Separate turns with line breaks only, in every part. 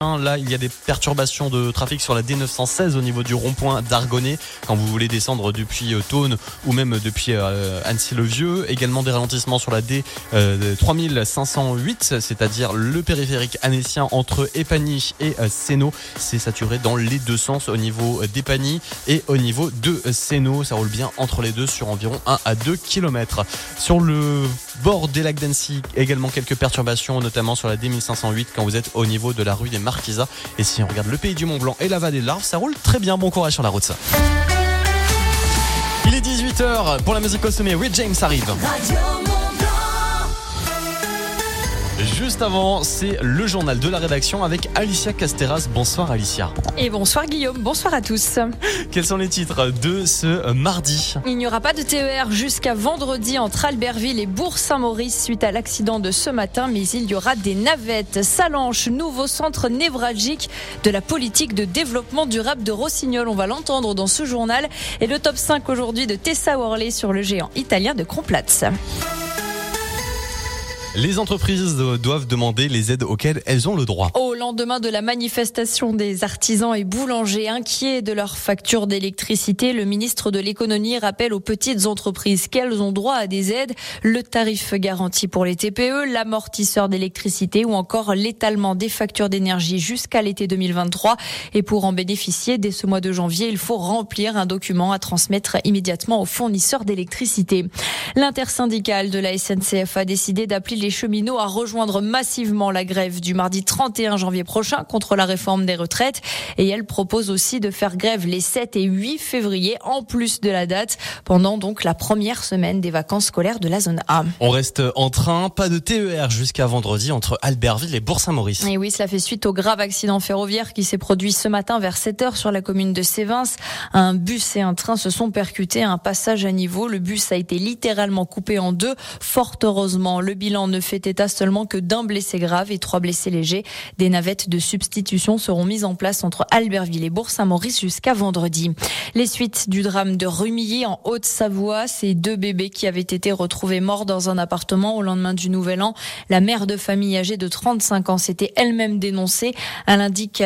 Là, il y a des perturbations de trafic sur la D916 au niveau du rond-point d'Argonnet quand vous voulez descendre depuis Thônes ou même depuis Annecy-le-Vieux. Également des ralentissements sur la D3508, c'est-à-dire le périphérique annécien entre Épagny et Sénaux. C'est saturé dans les deux sens au niveau d'Épagny et au niveau de Sénaux. Ça roule bien entre les deux sur environ 1 à 2 km. Sur le bord des lacs d'Annecy, également quelques perturbations, notamment sur la D1508 quand vous êtes au niveau de la rue des Marquisats. Et si on regarde le pays du Mont-Blanc et la vallée de l'Arve, ça roule très bien. Bon courage sur la route, ça. Il est 18h pour la musique au sommet. Rick James arrive. Juste avant, c'est le journal de la rédaction avec Alicia Casteras. Bonsoir Alicia.
Et bonsoir Guillaume, bonsoir à tous.
Quels sont les titres de ce mardi ?
Il n'y aura pas de TER jusqu'à vendredi entre Albertville et Bourg-Saint-Maurice suite à l'accident de ce matin, mais il y aura des navettes. Sallanches, nouveau centre névralgique de la politique de développement durable de Rossignol. On va l'entendre dans ce journal. Et le top 5 aujourd'hui de Tessa Worley sur le géant italien de Kronplatz.
Les entreprises doivent demander les aides auxquelles elles ont le droit.
Au lendemain de la manifestation des artisans et boulangers inquiets de leur facture d'électricité, le ministre de l'économie rappelle aux petites entreprises qu'elles ont droit à des aides, le tarif garanti pour les TPE, l'amortisseur d'électricité ou encore l'étalement des factures d'énergie jusqu'à l'été 2023. Et pour en bénéficier, dès ce mois de janvier, il faut remplir un document à transmettre immédiatement aux fournisseurs d'électricité. L'intersyndicale de la SNCF a décidé d'appeler les cheminots à rejoindre massivement la grève du mardi 31 janvier prochain contre la réforme des retraites. Et elle propose aussi de faire grève les 7 et 8 février en plus de la date, pendant donc la première semaine des vacances scolaires de la zone A.
On reste en train, pas de TER jusqu'à vendredi entre Albertville et Bourg-Saint-Maurice.
Et oui, cela fait suite au grave accident ferroviaire qui s'est produit ce matin vers 7h sur la commune de Sévins. Un bus et un train se sont percutés à un passage à niveau. Le bus a été littéralement coupé en deux. Fort heureusement, le bilan ne fait état seulement que d'un blessé grave et 3 blessés légers. Des navettes de substitution seront mises en place entre Albertville et Bourg-Saint-Maurice jusqu'à vendredi. Les suites du drame de Rumilly en Haute-Savoie, ces 2 bébés qui avaient été retrouvés morts dans un appartement au lendemain du Nouvel An. La mère de famille âgée de 35 ans s'était elle-même dénoncée. Elle indique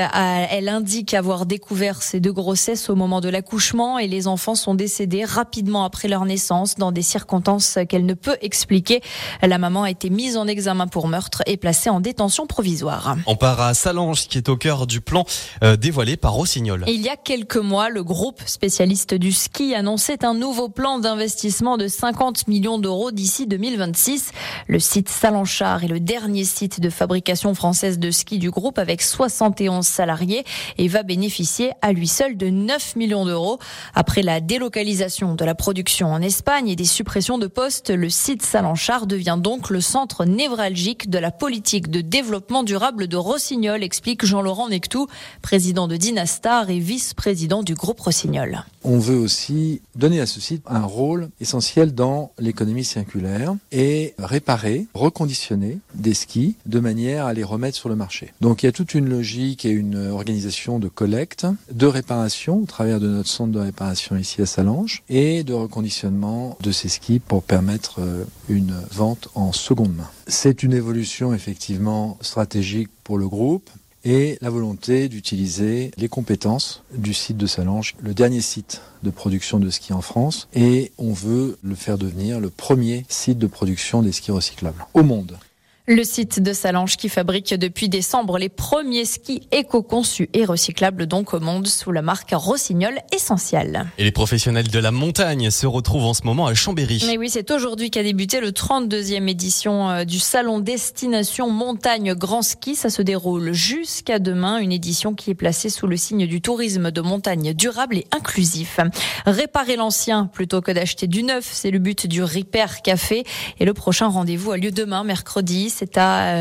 avoir découvert ces 2 grossesses au moment de l'accouchement et les enfants sont décédés rapidement après leur naissance dans des circonstances qu'elle ne peut expliquer. La maman a été mise en examen pour meurtre et placée en détention provisoire.
On part à Sallanches qui est au cœur du plan dévoilé par Rossignol.
Il y a quelques mois, le groupe spécialiste du ski annonçait un nouveau plan d'investissement de 50 millions d'euros d'ici 2026. Le site Sallanchard est le dernier site de fabrication française de ski du groupe avec 71 salariés et va bénéficier à lui seul de 9 millions d'euros. Après la délocalisation de la production en Espagne et des suppressions de postes, le site Sallanchard devient donc le centre névralgique de la politique de développement durable de Rossignol, explique Jean-Laurent Nectou, président de Dynastar et vice-président du groupe Rossignol.
On veut aussi donner à ce site un rôle essentiel dans l'économie circulaire et réparer, reconditionner des skis de manière à les remettre sur le marché. Donc il y a toute une logique et une organisation de collecte, de réparation au travers de notre centre de réparation ici à Sallanches et de reconditionnement de ces skis pour permettre une vente en seconde main. C'est une évolution effectivement stratégique pour le groupe et la volonté d'utiliser les compétences du site de Sallanches, le dernier site de production de ski en France, et on veut le faire devenir le premier site de production des skis recyclables au monde.
Le site de Sallanches qui fabrique depuis décembre les premiers skis éco-conçus et recyclables donc au monde sous la marque Rossignol Essential.
Et les professionnels de la montagne se retrouvent en ce moment à Chambéry.
Mais oui, c'est aujourd'hui qu'a débuté le 32e édition du salon Destination Montagne Grand Ski. Ça se déroule jusqu'à demain, une édition qui est placée sous le signe du tourisme de montagne durable et inclusif. Réparer l'ancien plutôt que d'acheter du neuf, c'est le but du Repair Café. Et le prochain rendez-vous a lieu demain, mercredi. C'est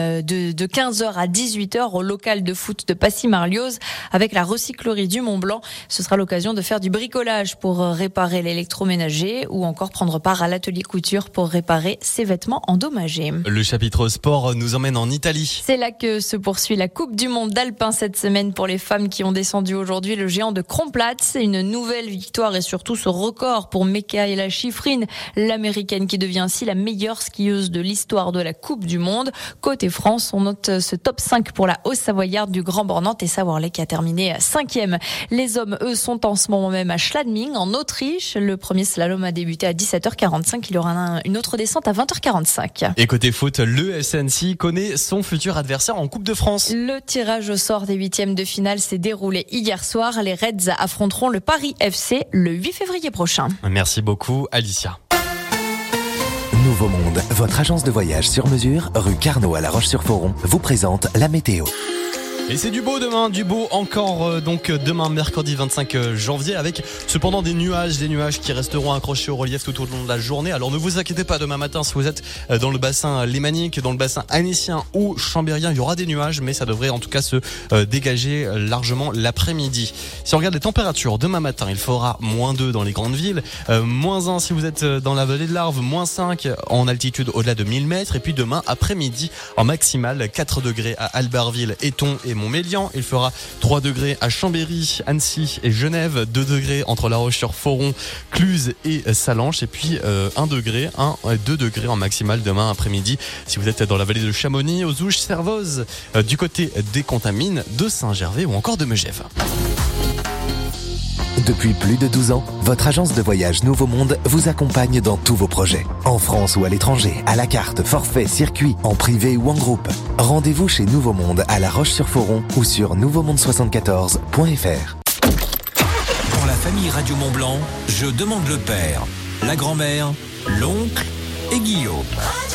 de 15h à 18h au local de foot de Passy-Marlioz avec la recyclerie du Mont-Blanc. Ce sera l'occasion de faire du bricolage pour réparer l'électroménager ou encore prendre part à l'atelier couture pour réparer ses vêtements endommagés.
Le chapitre sport nous emmène en Italie.
C'est là que se poursuit la Coupe du Monde d'Alpin cette semaine pour les femmes qui ont descendu aujourd'hui le géant de Kronplatz. C'est une nouvelle victoire et surtout ce record pour Mikaela Shiffrin, l'américaine qui devient ainsi la meilleure skieuse de l'histoire de la Coupe du Monde. monde. Côté France, on note ce top 5 pour la Haute-Savoyarde du Grand Bornand et Savoir-Ley qui a terminé 5e. Les hommes, eux, sont en ce moment même à Schladming, en Autriche. Le premier slalom a débuté à 17h45. Il y aura une autre descente à 20h45.
Et côté foot, le SNC connaît son futur adversaire en Coupe de France.
Le tirage au sort des 8e de finale s'est déroulé hier soir. Les Reds affronteront le Paris FC le 8 février prochain.
Merci beaucoup, Alicia.
Nouveau Monde, votre agence de voyage sur mesure, rue Carnot à La Roche-sur-Foron, vous présente la météo.
Et c'est du beau demain, du beau encore donc demain mercredi 25 janvier avec cependant des nuages qui resteront accrochés au relief tout au long de la journée. Alors ne vous inquiétez pas, demain matin si vous êtes dans le bassin lémanique, dans le bassin annécien ou chambérien, il y aura des nuages mais ça devrait en tout cas se dégager largement l'après-midi. Si on regarde les températures, demain matin il fera -2 dans les grandes villes, -1 si vous êtes dans la vallée de l'Arve, -5 en altitude au-delà de 1000 mètres et puis demain après-midi en maximale 4 degrés à Albertville, Éton et Montmélian, il fera 3 degrés à Chambéry, Annecy et Genève, 2 degrés entre La Roche-sur-Foron, Cluses et Sallanches et puis 2 degrés en maximale demain après-midi si vous êtes dans la vallée de Chamonix, aux Ouches, Servoz, du côté des Contamines, de Saint-Gervais ou encore de Megève.
Depuis plus de 12 ans, votre agence de voyage Nouveau Monde vous accompagne dans tous vos projets. En France ou à l'étranger, à la carte, forfait, circuit, en privé ou en groupe. Rendez-vous chez Nouveau Monde à La Roche-sur-Foron ou sur nouveaumonde74.fr.
Pour la famille Radio Mont-Blanc, je demande le père, la grand-mère, l'oncle et Guillaume.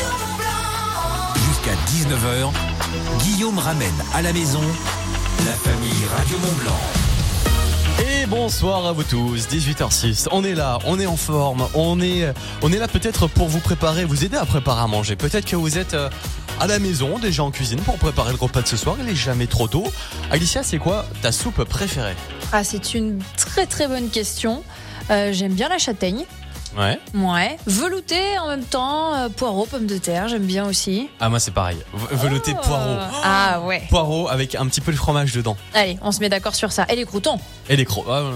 Jusqu'à 19h, Guillaume ramène à la maison la famille Radio Mont-Blanc.
Et bonsoir à vous tous, 18h06, on est là, on est en forme, on est là peut-être pour vous préparer, vous aider à préparer à manger. Peut-être que vous êtes à la maison, déjà en cuisine pour préparer le repas de ce soir, il est jamais trop tôt. Alicia, c'est quoi ta soupe préférée ?
Ah, c'est une très très bonne question. J'aime bien la châtaigne.
Ouais.
Velouté en même temps, poireaux, pommes de terre, j'aime bien aussi.
Ah, moi c'est pareil, velouté poireaux.
Ah ouais.
Poireaux avec un petit peu de fromage dedans.
Allez, on se met d'accord sur ça. Et les croûtons.
Et les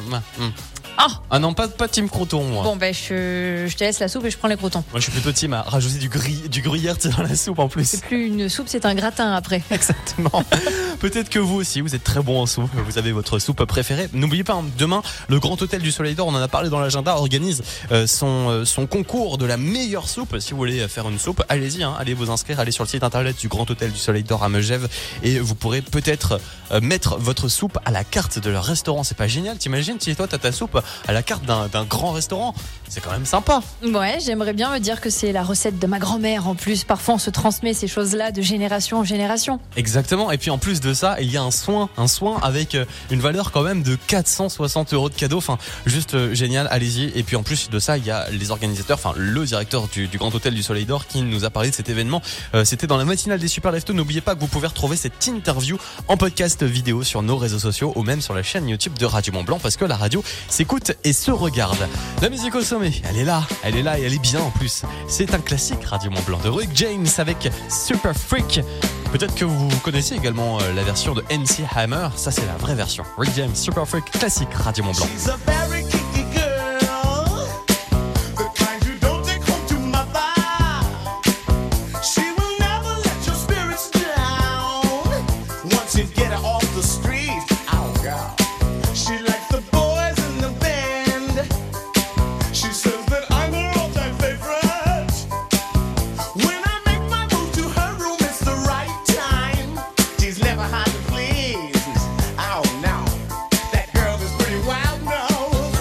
Ah non, pas team croûton, moi.
Bon, je te laisse la soupe et je prends les croûtons.
Moi, je suis plutôt team à rajouter du gruyère dans la soupe en plus.
C'est plus une soupe, c'est un gratin après.
Exactement. Peut-être que vous aussi, vous êtes très bon en soupe. Vous avez votre soupe préférée. N'oubliez pas, demain, le Grand Hôtel du Soleil d'Or, on en a parlé dans l'agenda, organise son concours de la meilleure soupe. Si vous voulez faire une soupe, allez-y, allez vous inscrire, allez sur le site internet du Grand Hôtel du Soleil d'Or à Megève et vous pourrez peut-être mettre votre soupe à la carte de leur restaurant. C'est pas génial? T'imagines si toi t'as ta soupe à la carte d'un grand restaurant, c'est quand même sympa. Ouais,
j'aimerais bien me dire que c'est la recette de ma grand-mère en plus. Parfois on se transmet ces choses-là de génération en génération.
Exactement, et puis en plus de ça, il y a un soin avec une valeur quand même de 460 € de cadeau. Enfin, juste génial, allez-y. Et puis en plus de ça, il y a les organisateurs, le directeur du Grand Hôtel du Soleil d'Or qui nous a parlé de cet événement. C'était dans la matinale des Super Leftos. N'oubliez pas que vous pouvez retrouver cette interview en podcast vidéo sur nos réseaux sociaux ou même sur la chaîne YouTube de Radio Mont-Blanc, parce que la radio s'écoute et se regarde. La musique au sommet, elle est là et elle est bien en plus. C'est un classique Radio Mont-Blanc de Rick James avec Super Freak. Peut-être que vous connaissez également la version de MC Hammer. Ça, c'est la vraie version. Rick James, Super Freak, classique Radio Mont-Blanc.
Never hard to please. Oh no, that girl is pretty wild. No.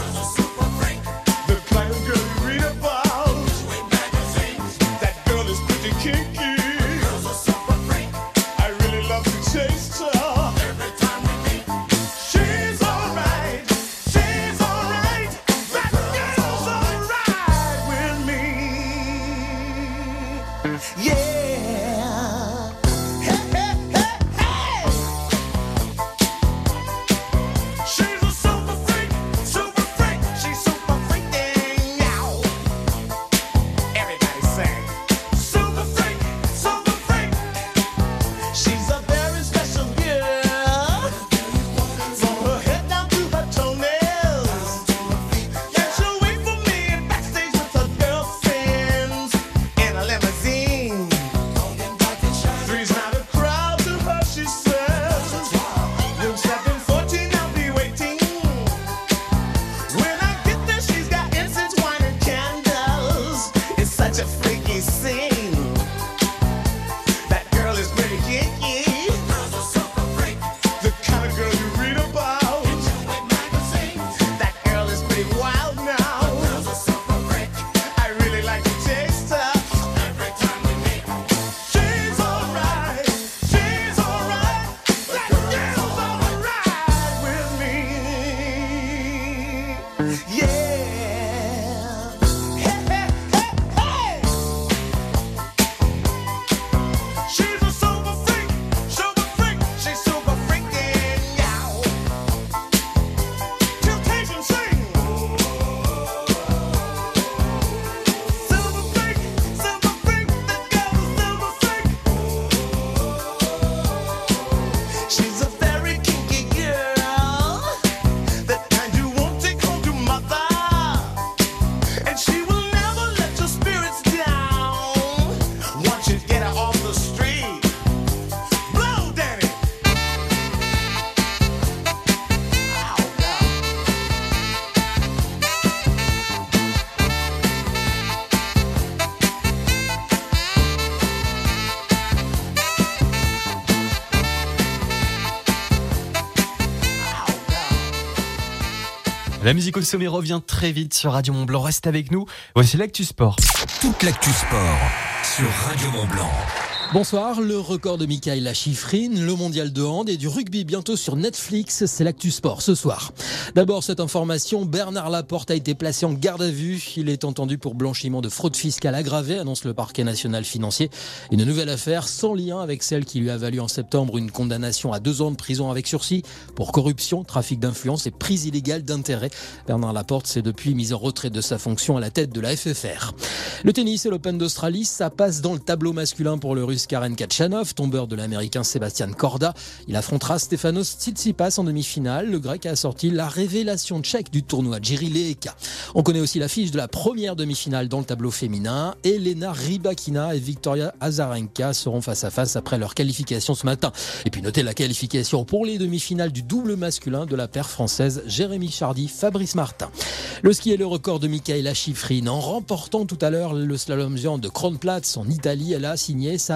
La musique au sommet revient très vite sur Radio Mont-Blanc. Reste avec nous. Voici l'actu sport.
Toute l'actu sport sur Radio Mont-Blanc.
Bonsoir, le record de Mikaela Shiffrin, le mondial de hand et du rugby bientôt sur Netflix, c'est l'actu sport ce soir. D'abord cette information, Bernard Laporte a été placé en garde à vue. Il est entendu pour blanchiment de fraude fiscale aggravée, annonce le parquet national financier. Une nouvelle affaire sans lien avec celle qui lui a valu en septembre une condamnation à 2 ans de prison avec sursis pour corruption, trafic d'influence et prise illégale d'intérêt. Bernard Laporte s'est depuis mis en retrait de sa fonction à la tête de la FFR. Le tennis et l'Open d'Australie, ça passe dans le tableau masculin pour le Russe Karen Khachanov, tombeur de l'Américain Sebastian Korda. Il affrontera Stefanos Tsitsipas en demi-finale. Le Grec a sorti la révélation tchèque du tournoi, Jiří Lehecka. On connaît aussi l'affiche de la première demi-finale dans le tableau féminin. Elena Rybakina et Victoria Azarenka seront face à face après leur qualification ce matin. Et puis notez la qualification pour les demi-finales du double masculin de la paire française Jérémy Chardy, Fabrice Martin. Le ski est le record de Mikaela Shiffrin. En remportant tout à l'heure le slalom géant de Kronplatz en Italie, elle a signé sa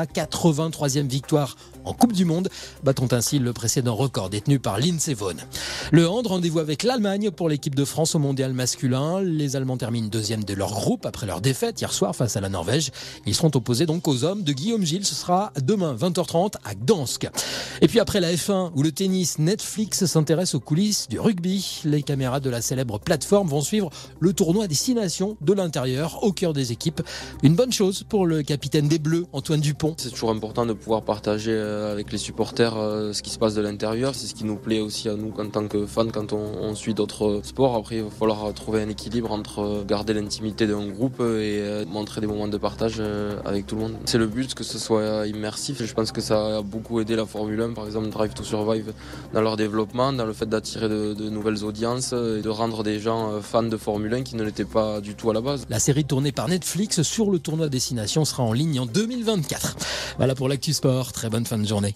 83e victoire en Coupe du Monde, battant ainsi le précédent record détenu par Lindsey Vonn. Le hand, rendez-vous avec l'Allemagne pour l'équipe de France au mondial masculin. Les Allemands terminent 2e de leur groupe après leur défaite hier soir face à la Norvège. Ils seront opposés donc aux hommes de Guillaume Gilles. Ce sera demain 20h30 à Gdansk. Et puis après la F1 ou le tennis, Netflix s'intéresse aux coulisses du rugby. Les caméras de la célèbre plateforme vont suivre le tournoi à destination de l'intérieur au cœur des équipes. Une bonne chose pour le capitaine des Bleus, Antoine Dupont.
C'est toujours important de pouvoir partager avec les supporters ce qui se passe de l'intérieur. C'est ce qui nous plaît aussi à nous en tant que fans quand on suit d'autres sports. Après, il va falloir trouver un équilibre entre garder l'intimité d'un groupe et montrer des moments de partage avec tout le monde. C'est le but que ce soit immersif. Je pense que ça a beaucoup aidé la Formule 1, par exemple Drive to Survive, dans leur développement, dans le fait d'attirer de nouvelles audiences et de rendre des gens fans de Formule 1 qui ne l'étaient pas du tout à la base.
La série tournée par Netflix sur le tournoi destination sera en ligne en 2024. Voilà pour l'actu sport. Très bonne fin de journée.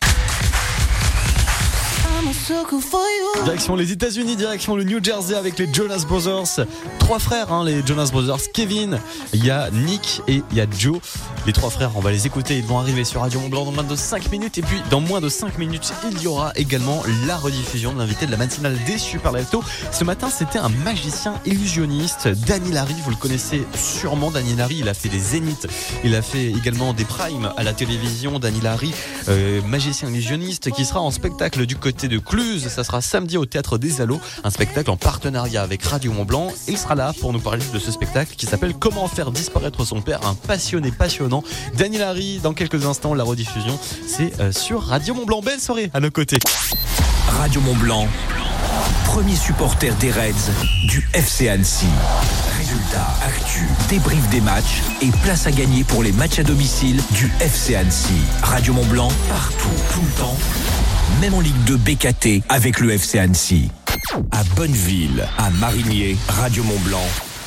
Direction les États-Unis, direction le New Jersey avec les Jonas Brothers. 3 frères, les Jonas Brothers. Kevin, il y a Nick et il y a Joe. Les 3 frères, on va les écouter. Ils vont arriver sur Radio Mont-Blanc dans moins de 5 minutes. Et puis, dans moins de 5 minutes, il y aura également la rediffusion de l'invité de la matinale des Super Leftos. Ce matin, c'était un magicien illusionniste, Danny Larry. Vous le connaissez sûrement, Danny Larry. Il a fait des zéniths. Il a fait également des primes à la télévision. Danny Larry, magicien illusionniste, qui sera en spectacle du côté de Cluse. Ça sera samedi au Théâtre des Allos, un spectacle en partenariat avec Radio Mont-Blanc. Il sera là pour nous parler de ce spectacle qui s'appelle Comment faire disparaître son père, un passionné passionnant. Danny Larry, dans quelques instants, la rediffusion, c'est sur Radio Mont-Blanc. Belle soirée à nos côtés.
Radio Mont-Blanc, premier supporter des Reds du FC Annecy. Résultats, actu, débrief des matchs et place à gagner pour les matchs à domicile du FC Annecy. Radio Mont-Blanc, partout, tout le temps, même en Ligue 2 BKT avec le FC Annecy. À Bonneville, à Marigné, Radio Mont-Blanc,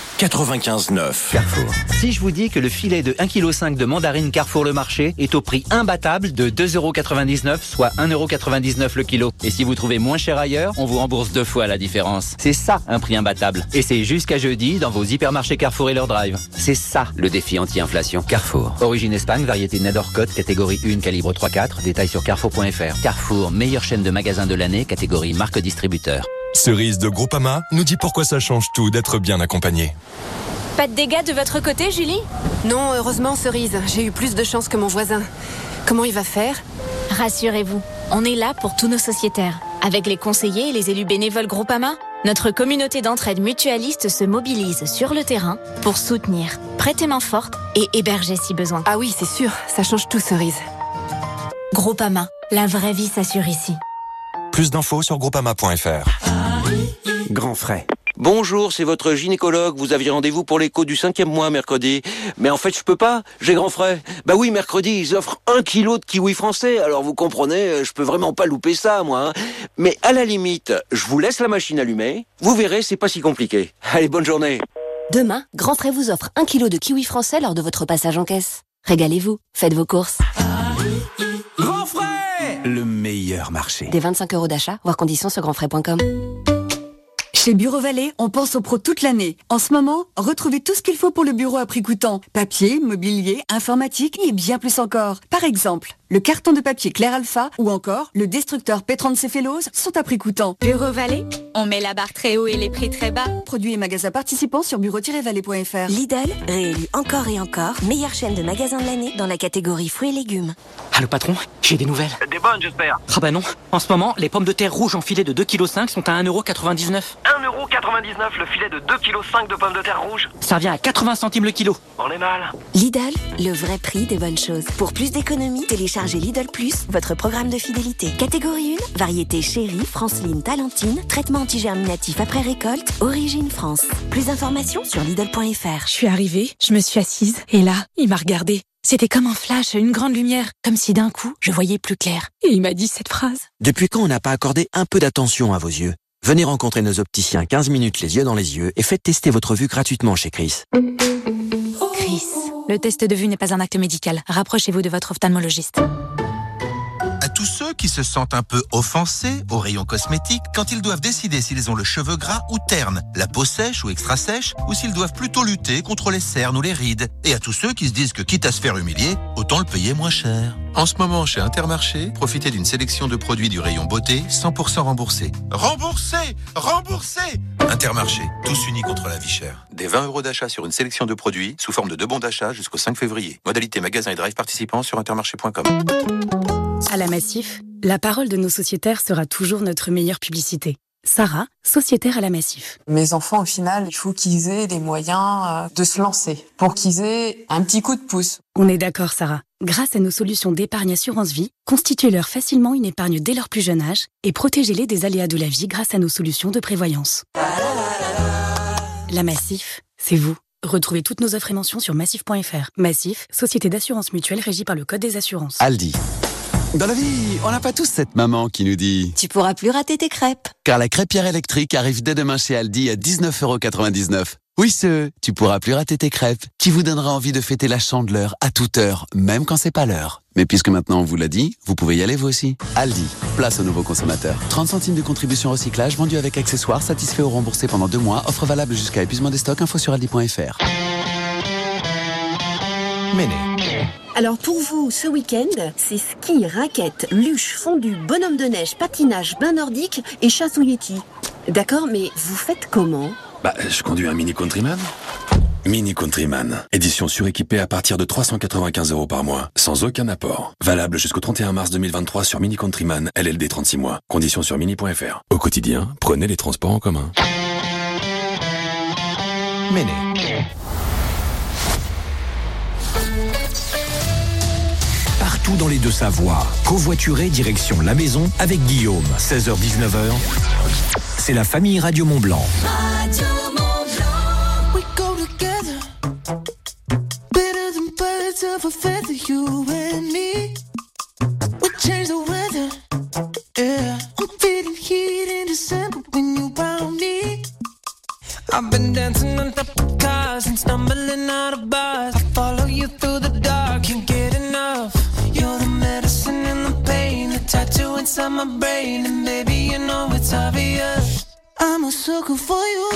95.9.
Carrefour. Si je vous dis que le filet de 1,5 kg de mandarine Carrefour Le Marché est au prix imbattable de 2,99 €, soit 1,99 € le kilo. Et si vous trouvez moins cher ailleurs, on vous rembourse 2 fois la différence. C'est ça un prix imbattable. Et c'est jusqu'à jeudi dans vos hypermarchés Carrefour et leur drive. C'est ça le défi anti-inflation. Carrefour. Origine Espagne, variété Nadorcote, catégorie 1, calibre 3-4. Détails sur carrefour.fr. Carrefour, meilleure chaîne de magasins de l'année, catégorie marque distributeur.
Cerise de Groupama nous dit pourquoi ça change tout d'être bien accompagné.
Pas de dégâts de votre côté, Julie ?
Non, heureusement, Cerise. J'ai eu plus de chance que mon voisin. Comment il va faire ?
Rassurez-vous, on est là pour tous nos sociétaires. Avec les conseillers et les élus bénévoles Groupama, notre communauté d'entraide mutualiste se mobilise sur le terrain pour soutenir, prêter main forte et héberger si besoin.
Ah oui, c'est sûr, ça change tout, Cerise.
Groupama, la vraie vie s'assure ici.
Plus d'infos sur groupama.fr.
Grand frais. Bonjour, c'est votre gynécologue. Vous aviez rendez-vous pour l'écho du 5e mois mercredi. Mais en fait, je peux pas. J'ai grand frais. Bah oui, mercredi, ils offrent 1 kilo de kiwi français. Alors vous comprenez, je peux vraiment pas louper ça, moi. Mais à la limite, je vous laisse la machine allumée. Vous verrez, c'est pas si compliqué. Allez, bonne journée.
Demain, Grand Frais vous offre 1 kilo de kiwi français lors de votre passage en caisse. Régalez-vous, faites vos courses.
Grand frais, le meilleur marché.
Des 25 € d'achat, voir conditions sur grandfrais.com.
Chez Bureau Vallée, on pense aux pros toute l'année. En ce moment, retrouvez tout ce qu'il faut pour le bureau à prix coûtant. Papier, mobilier, informatique et bien plus encore. Par exemple, le carton de papier Clair Alpha ou encore le destructeur Pétron Céphalose sont à prix coûtant.
Bureau Vallée, on met la barre très haut et les prix très bas.
Produits et magasins participants sur bureau-vallée.fr.
Lidl, réélu encore et encore, meilleure chaîne de magasins de l'année dans la catégorie fruits et légumes.
Allô patron, j'ai des nouvelles.
Des bonnes j'espère.
Ah bah non, en ce moment, les pommes de terre rouges en filet de 2,5 kg sont à 1,99 €.
1,99 € le filet de 2,5 kg de pommes de terre rouges.
Ça revient à 80 centimes le kilo.
On est mal.
Lidl, le vrai prix des bonnes choses. Pour plus d'économies, téléchargez Lidl Plus, votre programme de fidélité. Catégorie 1, variété chérie, Franceline, Talentine, traitement antigerminatif après récolte, origine France. Plus d'informations sur Lidl.fr.
Je suis arrivée, je me suis assise, et là, il m'a regardée. C'était comme un flash, une grande lumière, comme si d'un coup, je voyais plus clair. Et il m'a dit cette phrase.
Depuis quand on n'a pas accordé un peu d'attention à vos yeux ? Venez rencontrer nos opticiens 15 minutes les yeux dans les yeux et faites tester votre vue gratuitement chez Chris.
Chris, le test de vue n'est pas un acte médical. Rapprochez-vous de votre ophtalmologiste.
À tous ceux qui se sentent un peu offensés au rayon cosmétique quand ils doivent décider s'ils ont le cheveu gras ou terne, la peau sèche ou extra sèche, ou s'ils doivent plutôt lutter contre les cernes ou les rides. Et à tous ceux qui se disent que quitte à se faire humilier, autant le payer moins cher. En ce moment, chez Intermarché, profitez d'une sélection de produits du rayon beauté 100% remboursés. Remboursés ! Remboursés ! Intermarché, tous unis contre la vie chère. Des 20 € d'achat sur une sélection de produits sous forme de 2 bons d'achat jusqu'au 5 février. Modalité magasin et drive participants sur intermarché.com.
À la Massif, la parole de nos sociétaires sera toujours notre meilleure publicité. Sarah, sociétaire à la Massif.
Mes enfants, au final, il faut qu'ils aient les moyens de se lancer, pour qu'ils aient un petit coup de pouce.
On est d'accord, Sarah. Grâce à nos solutions d'épargne assurance vie, constituez-leur facilement une épargne dès leur plus jeune âge et protégez-les des aléas de la vie grâce à nos solutions de prévoyance. La Massif, c'est vous. Retrouvez toutes nos offres et mentions sur massif.fr. Massif, société d'assurance mutuelle régie par le Code des assurances.
Aldi. Dans la vie, on n'a pas tous cette maman qui nous dit «
Tu pourras plus rater tes crêpes ».
Car la crêpière électrique arrive dès demain chez Aldi à 19,99 €. Oui, tu pourras plus rater tes crêpes, qui vous donnera envie de fêter la Chandeleur à toute heure, même quand c'est pas l'heure. Mais puisque maintenant on vous l'a dit, vous pouvez y aller vous aussi. Aldi, place aux nouveaux consommateurs. 30 centimes de contribution recyclage, vendu avec accessoires, satisfait ou remboursé pendant 2 mois, offre valable jusqu'à épuisement des stocks, info sur aldi.fr.
Méné. Alors pour vous, ce week-end, c'est ski, raquettes, luge, fondue, bonhomme de neige, patinage, bain nordique et chasse au Yeti. D'accord, mais vous faites comment ?
Je conduis un Mini Countryman. Mini Countryman, édition suréquipée à partir de 395 € par mois, sans aucun apport. Valable jusqu'au 31 mars 2023 sur Mini Countryman, LLD 36 mois. Conditions sur mini.fr. Au quotidien, prenez les transports en commun.
Méné.
Partout dans les Deux-Savoies, covoituré direction la maison avec Guillaume. 16h-19h, c'est la famille Radio Mont-Blanc.
Radio Mont-Blanc. We go together. Better than birds of a feather, you and me. We change the weather. Yeah. I'm feeling heat in December when you found me. I've been dancing on top of cars and stumbling out of bars. I follow you through the dark, can't get enough. You're the medicine and the pain, the tattoo inside my brain. And baby, you know it's obvious, I'm a sucker for you.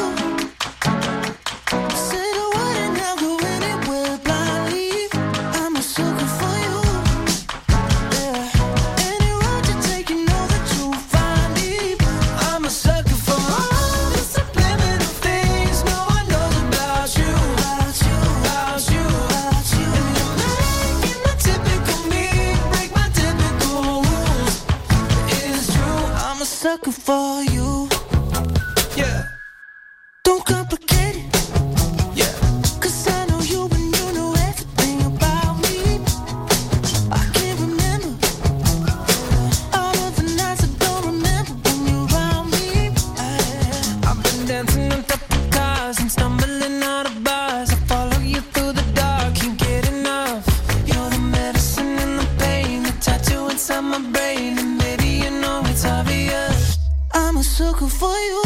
Say the word and I'll go anywhere blindly. I'm a sucker for you. Yeah. Any road you take, you know that you'll find me. I'm a sucker for all the subliminal things no one knows about you. About you, about you, about you. And you're making the typical me break my typical rules. It's true, I'm a sucker for you. Yeah. Don't complicate it. Yeah. 'Cause I know you and you know everything about me. I can't remember all of the nights I don't remember when you're around me. I've been dancing on top of cars and stumbling out of bars. I follow you through the dark, can't get enough. You're the medicine and the pain, the tattoo inside my brain. And baby, you know it's obvious, I'm a sucker for you.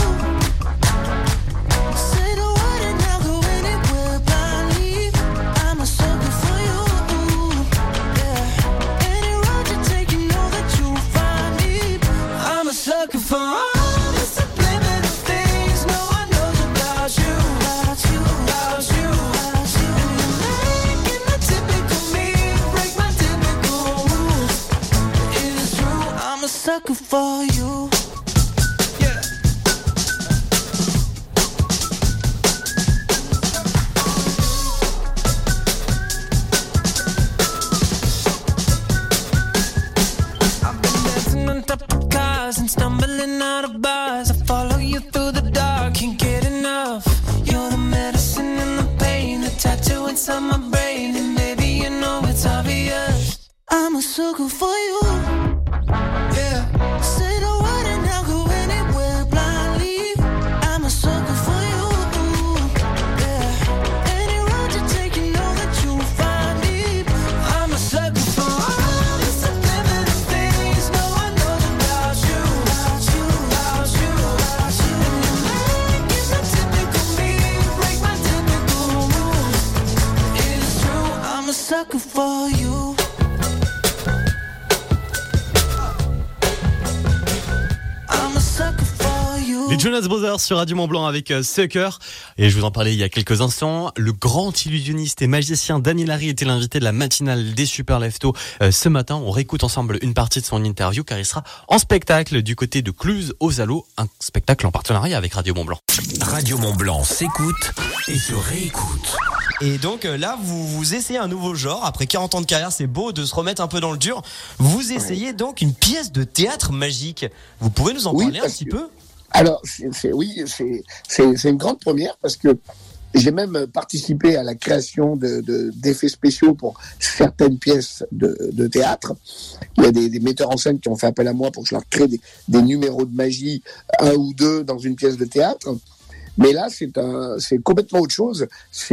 Say the word and I'll go anywhere blindly. I'm a sucker for you. Yeah. Any road you take, you know that you'll find me. I'm a sucker for all the subliminal things no one knows about you. About you, about you, about you. And you're making the typical me break my typical rules. It is true, I'm a sucker for you. Yeah. through the dark, can't get enough. You're the medicine and the pain, the tattoo inside my brain, and baby you know it's obvious. I'm a sucker for you. Yeah. Say the word and I'll go anywhere blindly. I'm a sucker for you. Yeah. Any road you take, you know that you'll find me. I'm a sucker for all the subliminal things no one knows about you. About you. And you make it so typical me, break my typical rules. It's true, I'm a sucker for you.
Les Jonas Brothers sur Radio Mont-Blanc avec Sucker. Et je vous en parlais il y a quelques instants. Le grand illusionniste et magicien Daniel Harry était l'invité de la matinale des Super Leftos ce matin. On réécoute ensemble une partie de son interview car il sera en spectacle du côté de Cluse aux Allos. Un spectacle en partenariat avec Radio Mont-Blanc.
Radio Mont-Blanc s'écoute et se réécoute.
Et donc là, vous essayez un nouveau genre. Après 40 ans de carrière, c'est beau de se remettre un peu dans le dur. Vous essayez donc une pièce de théâtre magique. Vous pouvez nous en parler un petit peu ?
Alors, c'est une grande première parce que j'ai même participé à la création d'effets spéciaux pour certaines pièces de théâtre. Il y a des metteurs en scène qui ont fait appel à moi pour que je leur crée des numéros de magie, 1 ou 2 dans une pièce de théâtre. Mais là, c'est complètement autre chose.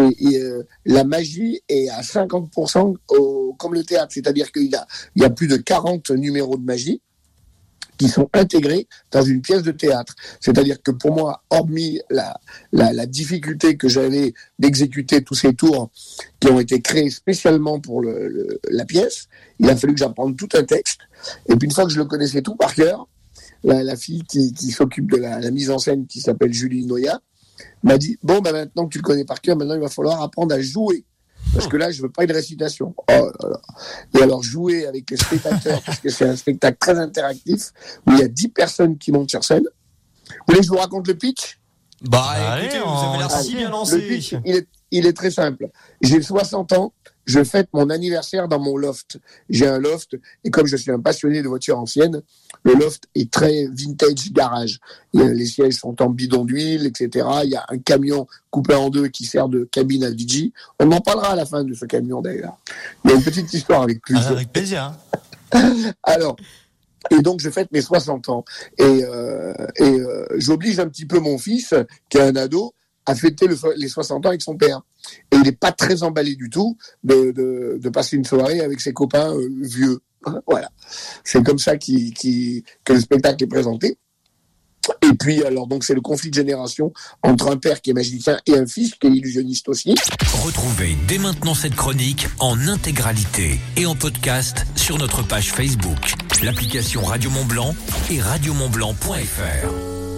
La magie est à 50% comme le théâtre. C'est-à-dire qu'il y a plus de 40 numéros de magie qui sont intégrés dans une pièce de théâtre. C'est-à-dire que pour moi, hormis la difficulté que j'avais d'exécuter tous ces tours qui ont été créés spécialement pour la pièce, il a fallu que j'apprenne tout un texte. Et puis une fois que je le connaissais tout par cœur, la fille qui s'occupe de la mise en scène, qui s'appelle Julie Noya, m'a dit « Bon, maintenant que tu le connais par cœur, maintenant il va falloir apprendre à jouer. Parce que là, je veux pas une récitation. Oh là là. Et alors, jouer avec les spectateurs, parce que c'est un spectacle très interactif, où il y a 10 personnes qui montent sur scène. Vous voulez que je vous raconte le pitch ?
Écoutez, vous avez l'air si bien lancé.
Le pitch, il est très simple. J'ai 60 ans, je fête mon anniversaire dans mon loft. J'ai un loft, et comme je suis un passionné de voitures anciennes, le loft est très vintage garage. Les sièges sont en bidon d'huile, etc. Il y a un camion coupé en 2 qui sert de cabine à DJ. On en parlera à la fin de ce camion d'ailleurs. Il y a une petite histoire avec plus.
Avec plaisir.
Alors, et donc je fête mes 60 ans. Et j'oblige un petit peu mon fils, qui est un ado, à fêter les 60 ans avec son père. Et il n'est pas très emballé du tout de passer une soirée avec ses copains vieux. Voilà. C'est comme ça que le spectacle est présenté. Et puis, alors, donc, c'est le conflit de génération entre un père qui est magicien et un fils qui est illusionniste aussi.
Retrouvez dès maintenant cette chronique en intégralité et en podcast sur notre page Facebook, l'application Radio Mont-Blanc et radiomontblanc.fr.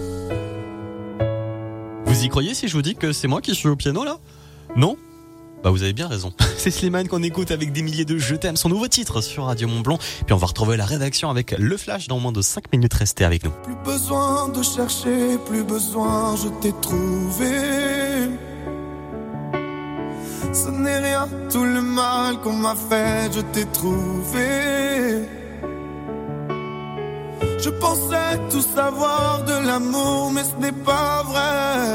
Vous y croyez si je vous dis que c'est moi qui suis au piano là ? Non ? Bah vous avez bien raison. C'est Slimane qu'on écoute avec des milliers de Je t'aime, son nouveau titre sur Radio Mont-Blanc. Puis on va retrouver la rédaction avec le flash dans moins de 5 minutes. Restez avec nous.
Plus besoin de chercher, plus besoin, je t'ai trouvé. Ce n'est rien, tout le mal qu'on m'a fait, je t'ai trouvé. Je pensais tout savoir de l'amour, mais ce n'est pas vrai.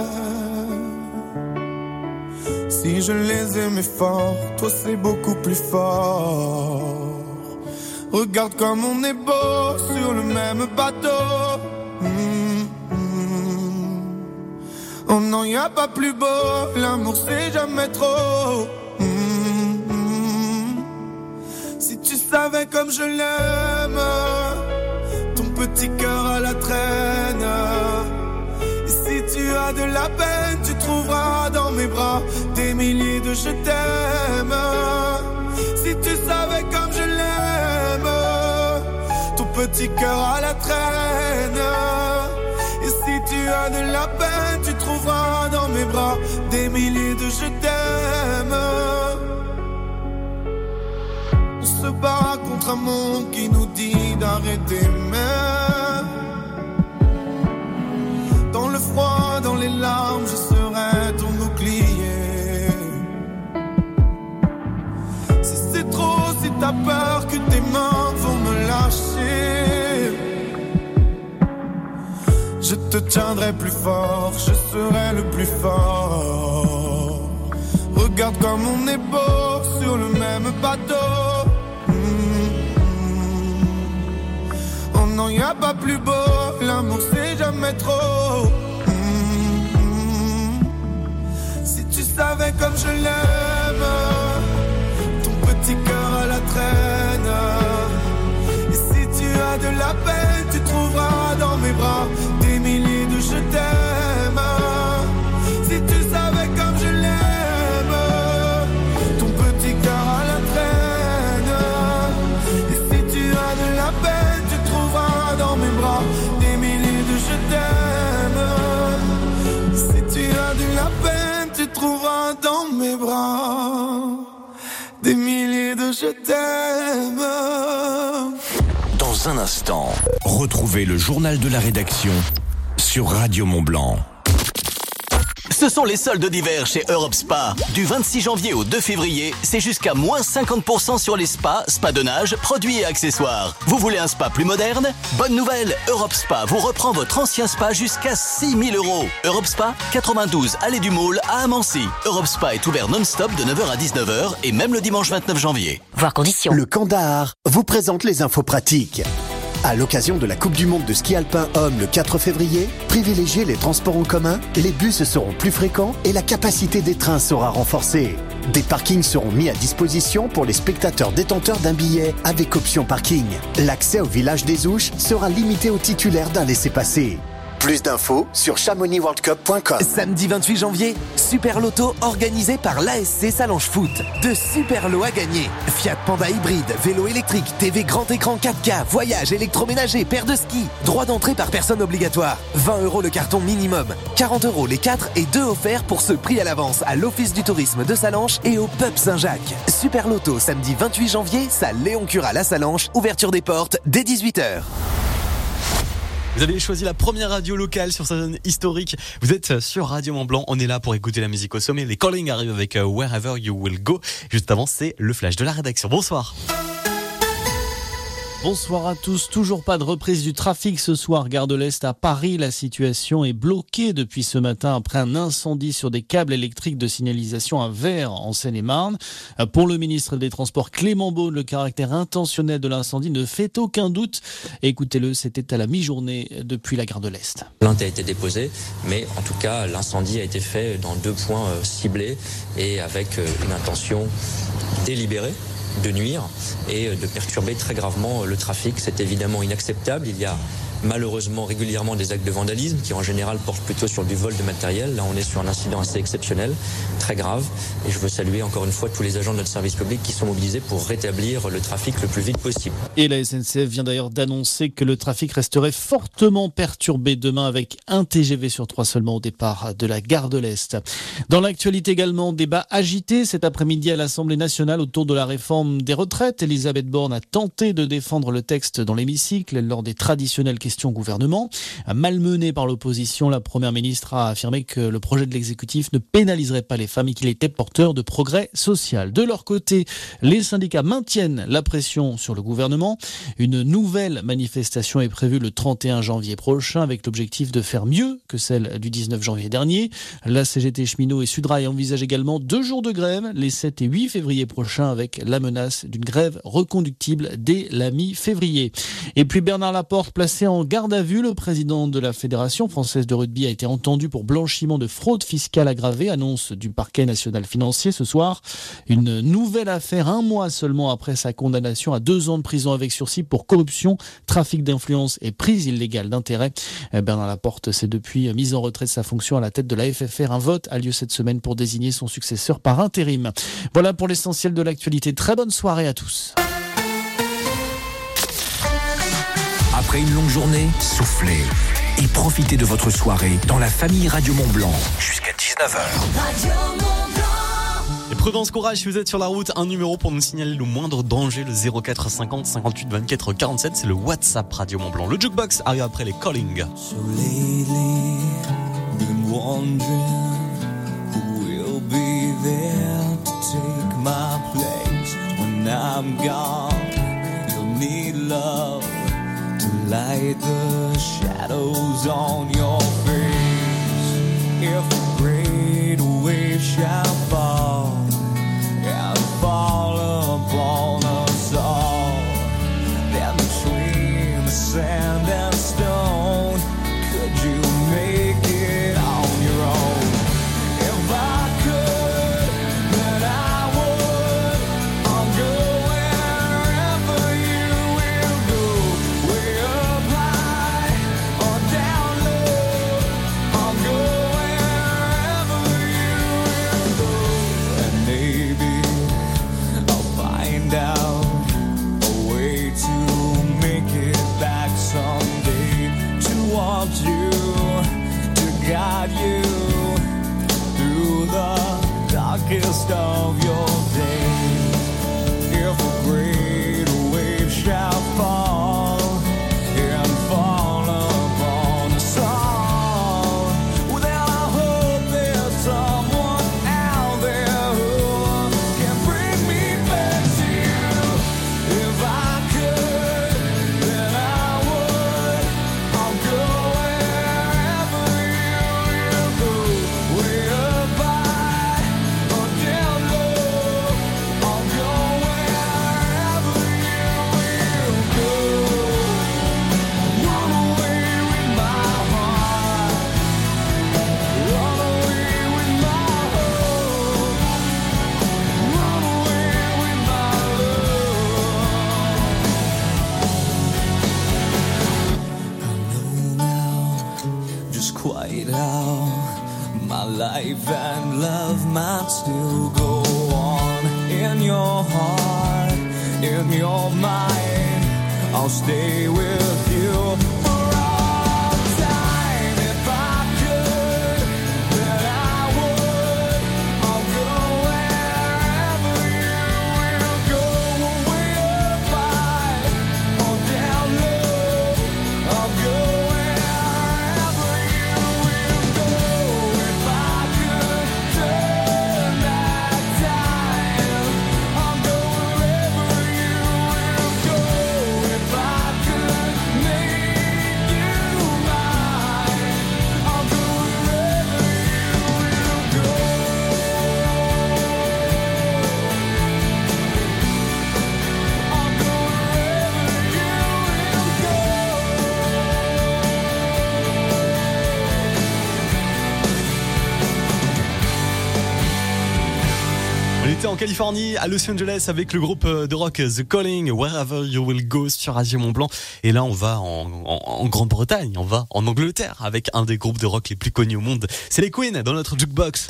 Si je les aimais fort, toi c'est beaucoup plus fort. Regarde comme on est beau sur le même bateau. Oh non, y a pas plus beau, l'amour c'est jamais trop. Si tu savais comme je l'aime, ton petit cœur à la traîne. Et si tu as de la peine, tu trouveras dans mes bras des milliers de je t'aime. Si tu savais comme je l'aime, ton petit cœur à la traîne. Et si tu as de la peine, tu trouveras dans mes bras des milliers de je t'aime. On se bat contre un monde qui nous dit d'arrêter même. Dans le froid, dans les larmes, je serai ton bouclier. Si c'est trop, si t'as peur que tes mains vont me lâcher, je te tiendrai plus fort, je serai le plus fort. Regarde comme on est beau sur le même bateau. Oh non, y a pas plus beau, l'amour c'est jamais trop. Si tu savais comme je l'aime, ton petit cœur à la traîne. Et si tu as de la peine, tu trouveras dans mes bras des milliers de je t'aime. Si tu savais comme je l'aime, ton petit cœur à la traîne. Et si tu as de la peine, tu trouveras dans mes bras des milliers de je t'aime. Si tu as de la peine, tu trouveras dans mes bras des milliers de je t'aime.
Dans un instant, retrouvez le journal de la rédaction sur Radio Mont-Blanc.
Ce sont les soldes d'hiver chez Europe Spa. Du 26 janvier au 2 février, c'est jusqu'à moins 50% sur les spas, spas de nage, produits et accessoires. Vous voulez un spa plus moderne ? Bonne nouvelle, Europe Spa vous reprend votre ancien spa jusqu'à 6 000 €. Europe Spa, 92 Allée du Môle à Amancy. Europe Spa est ouvert non-stop de 9h à 19h et même le dimanche 29 janvier.
Voir conditions. Le Kandahar vous présente les infos pratiques. À l'occasion de la Coupe du Monde de ski alpin homme le 4 février, privilégiez les transports en commun, les bus seront plus fréquents et la capacité des trains sera renforcée. Des parkings seront mis à disposition pour les spectateurs détenteurs d'un billet avec option parking. L'accès au village des Ouches sera limité aux titulaires d'un laissez-passer. Plus d'infos sur chamonixworldcup.com.
Samedi 28 janvier, Super Loto organisé par l'ASC Salange Foot. De super lots à gagner. Fiat Panda hybride, vélo électrique, TV grand écran 4K, voyage électroménager, paire de ski. Droit d'entrée par personne obligatoire. 20 € le carton minimum. 40 € les 4 et 2 offerts pour ce prix à l'avance à l'Office du tourisme de Salanches et au Pub Saint-Jacques. Super Loto, samedi 28 janvier, salle Léon Cural à Salanches. Ouverture des portes dès 18h.
Vous avez choisi la première radio locale sur sa zone historique. Vous êtes sur Radio Mont-Blanc. On est là pour écouter la musique au sommet. Les Calling arrivent avec Wherever You Will Go. Juste avant, c'est le flash de la rédaction. Bonsoir.
Bonsoir à tous. Toujours pas de reprise du trafic ce soir. Gare de l'Est à Paris. La situation est bloquée depuis ce matin après un incendie sur des câbles électriques de signalisation à Vert en Seine-et-Marne. Pour le ministre des Transports Clément Beaune, le caractère intentionnel de l'incendie ne fait aucun doute. Écoutez-le, c'était à la mi-journée depuis la Gare de l'Est.
Plainte a été déposée, mais en tout cas, l'incendie a été fait dans 2 points ciblés et avec une intention délibérée de nuire et de perturber très gravement le trafic. C'est évidemment inacceptable. Il y a malheureusement régulièrement des actes de vandalisme qui en général portent plutôt sur du vol de matériel. Là, on est sur un incident assez exceptionnel, très grave. Et je veux saluer encore une fois tous les agents de notre service public qui sont mobilisés pour rétablir le trafic le plus vite possible.
Et la SNCF vient d'ailleurs d'annoncer que le trafic resterait fortement perturbé demain avec un TGV sur 3 seulement au départ de la Gare de l'Est. Dans l'actualité également, débat agité cet après-midi à l'Assemblée nationale autour de la réforme des retraites. Elisabeth Borne a tenté de défendre le texte dans l'hémicycle lors des traditionnelles questions au gouvernement. Malmenée par l'opposition, la première ministre a affirmé que le projet de l'exécutif ne pénaliserait pas les femmes et qu'il était porteur de progrès social. De leur côté, les syndicats maintiennent la pression sur le gouvernement. Une nouvelle manifestation est prévue le 31 janvier prochain avec l'objectif de faire mieux que celle du 19 janvier dernier. La CGT Cheminots et Sudrail envisagent également 2 jours de grève les 7 et 8 février prochains avec la menace d'une grève reconductible dès la mi-février. Et puis Bernard Laporte placé en garde à vue. Le président de la Fédération française de rugby a été entendu pour blanchiment de fraude fiscale aggravée, annonce du parquet national financier ce soir. Une nouvelle affaire 1 mois seulement après sa condamnation à 2 ans de prison avec sursis pour corruption, trafic d'influence et prise illégale d'intérêt. Bernard Laporte s'est depuis mis en retrait de sa fonction à la tête de la FFR. Un vote a lieu cette semaine pour désigner son successeur par intérim. Voilà pour l'essentiel de l'actualité. Très bonne soirée à tous.
Après une longue journée, soufflez et profitez de votre soirée dans la famille Radio Mont-Blanc jusqu'à 19h.
Et prudence, courage, si vous êtes sur la route, un numéro pour nous signaler le moindre danger, le 04 50 58 24 47, c'est le WhatsApp Radio Mont-Blanc. Le jukebox arrive après les Calling.
So lately, been wondering who will be there to take my place when I'm gone. You'll need love to light the shadows on your if a great wave shall fall and fall upon us all, then between the sand and stone, could you make it on your own? If I could, then I would. I'll go wherever you will go, way up high or down low. I'll go wherever you will go, and maybe I'll find out a way to make it back someday, towards you, to guide you through the darkest of your days. If a great wave shall fall and fall upon us all, well, then I hope there's someone out there who can bring me back to you. If I could, then I would. I'll go wherever you will go, way up high or down low. I'll go wherever you will go. Run away with my heart, run away with my hope, run away with my love. Just quite how my life and love might still go on. In your heart, in your mind, I'll stay with you for all time. If I could, then I would. I'll go wherever you will go, way up high or down low. I'll go wherever you will go. If I could turn back time, I'll go wherever you will go. If I could make you mine, I'll go wherever you will go. I'll go wherever you will go.
On était en Californie, à Los Angeles, avec le groupe de rock The Calling, Wherever You Will Go sur Radio Mont-Blanc. Et là, on va en Grande-Bretagne, on va en Angleterre, avec un des groupes de rock les plus connus au monde. C'est les Queen dans notre jukebox.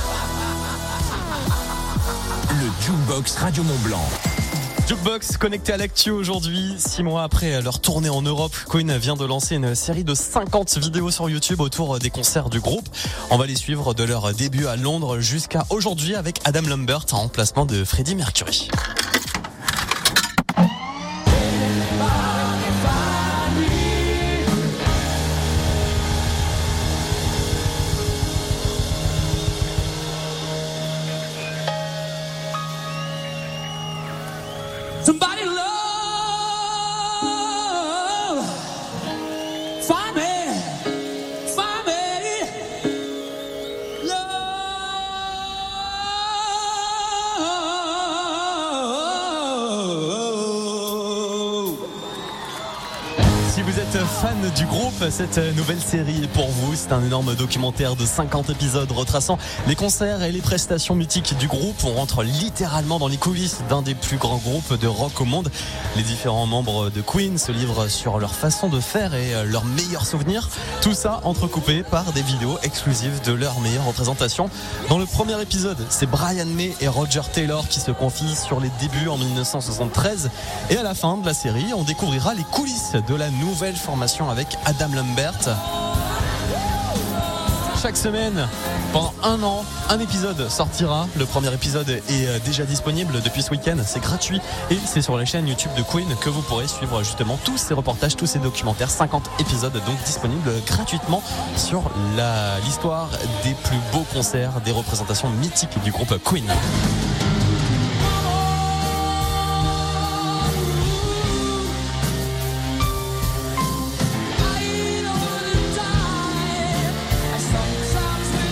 Le Jukebox Radio Mont-Blanc.
Jukebox connecté à l'actu aujourd'hui, 6 mois après leur tournée en Europe. Queen vient de lancer une série de 50 vidéos sur YouTube autour des concerts du groupe. On va les suivre de leur début à Londres jusqu'à aujourd'hui avec Adam Lambert en remplacement de Freddie Mercury.
Somebody love, find me, love.
Si vous êtes fan du groupe, cette nouvelle série est pour vous. C'est un énorme documentaire de 50 épisodes retraçant les concerts et les prestations mythiques du groupe. On rentre littéralement dans les coulisses d'un des plus grands groupes de rock au monde. Les différents membres de Queen se livrent sur leur façon de faire et leurs meilleurs souvenirs. Tout ça entrecoupé par des vidéos exclusives de leurs meilleures représentations. Dans le premier épisode, c'est Brian May et Roger Taylor qui se confient sur les débuts en 1973. Et à la fin de la série, on découvrira les coulisses de la nouvelle formation avec Adam Lambert. Chaque semaine, pendant un an, un épisode sortira. Le premier épisode est déjà disponible depuis ce week-end. C'est gratuit et c'est sur la chaîne YouTube de Queen que vous pourrez suivre justement tous ces reportages, tous ces documentaires. 50 épisodes donc disponibles gratuitement sur l'histoire des plus beaux concerts, des représentations mythiques du groupe Queen.
Sometimes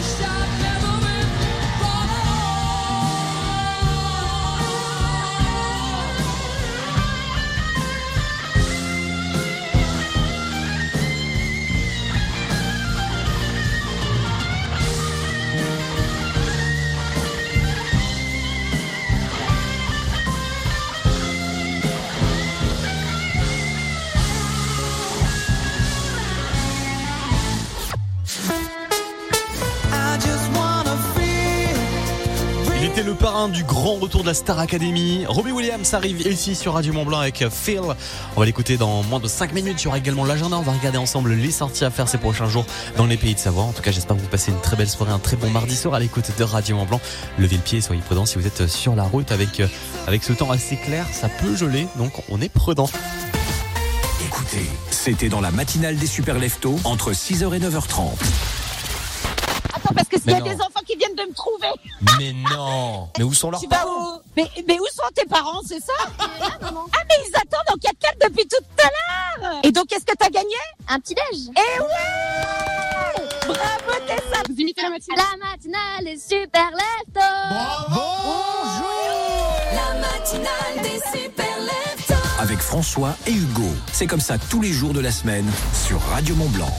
Il était le parrain du grand retour de la Star Academy. Robbie Williams arrive ici sur Radio Mont Blanc avec Phil. On va l'écouter dans moins de 5 minutes. Il y aura également l'agenda. On va regarder ensemble les sorties à faire ces prochains jours dans les pays de Savoie. En tout cas, j'espère que vous passez une très belle soirée, un très bon mardi soir à l'écoute de Radio Mont Blanc. Levez le pied, soyez prudents si vous êtes sur la route avec ce temps assez clair. Ça peut geler, donc on est prudent.
Écoutez, c'était dans la matinale des Super Leftos entre 6h et 9h30.
Attends, parce que s'il y
Mais
a
non.
des enfants qui viennent de me trouver.
Mais non. Mais où sont leurs
Tu vas
parents?
où mais où sont tes parents, c'est ça? Ah, mais ils attendent en 4x4 depuis tout à l'heure. Et donc, qu'est-ce que t'as gagné? Un petit déj. Eh ouais! Bravo, Tessa. Vous imitez la matinale?
La matinale des Super Leftos.
Bonjour.
La matinale des Super Leftos.
Avec François et Hugo. C'est comme ça tous les jours de la semaine sur Radio Mont Blanc.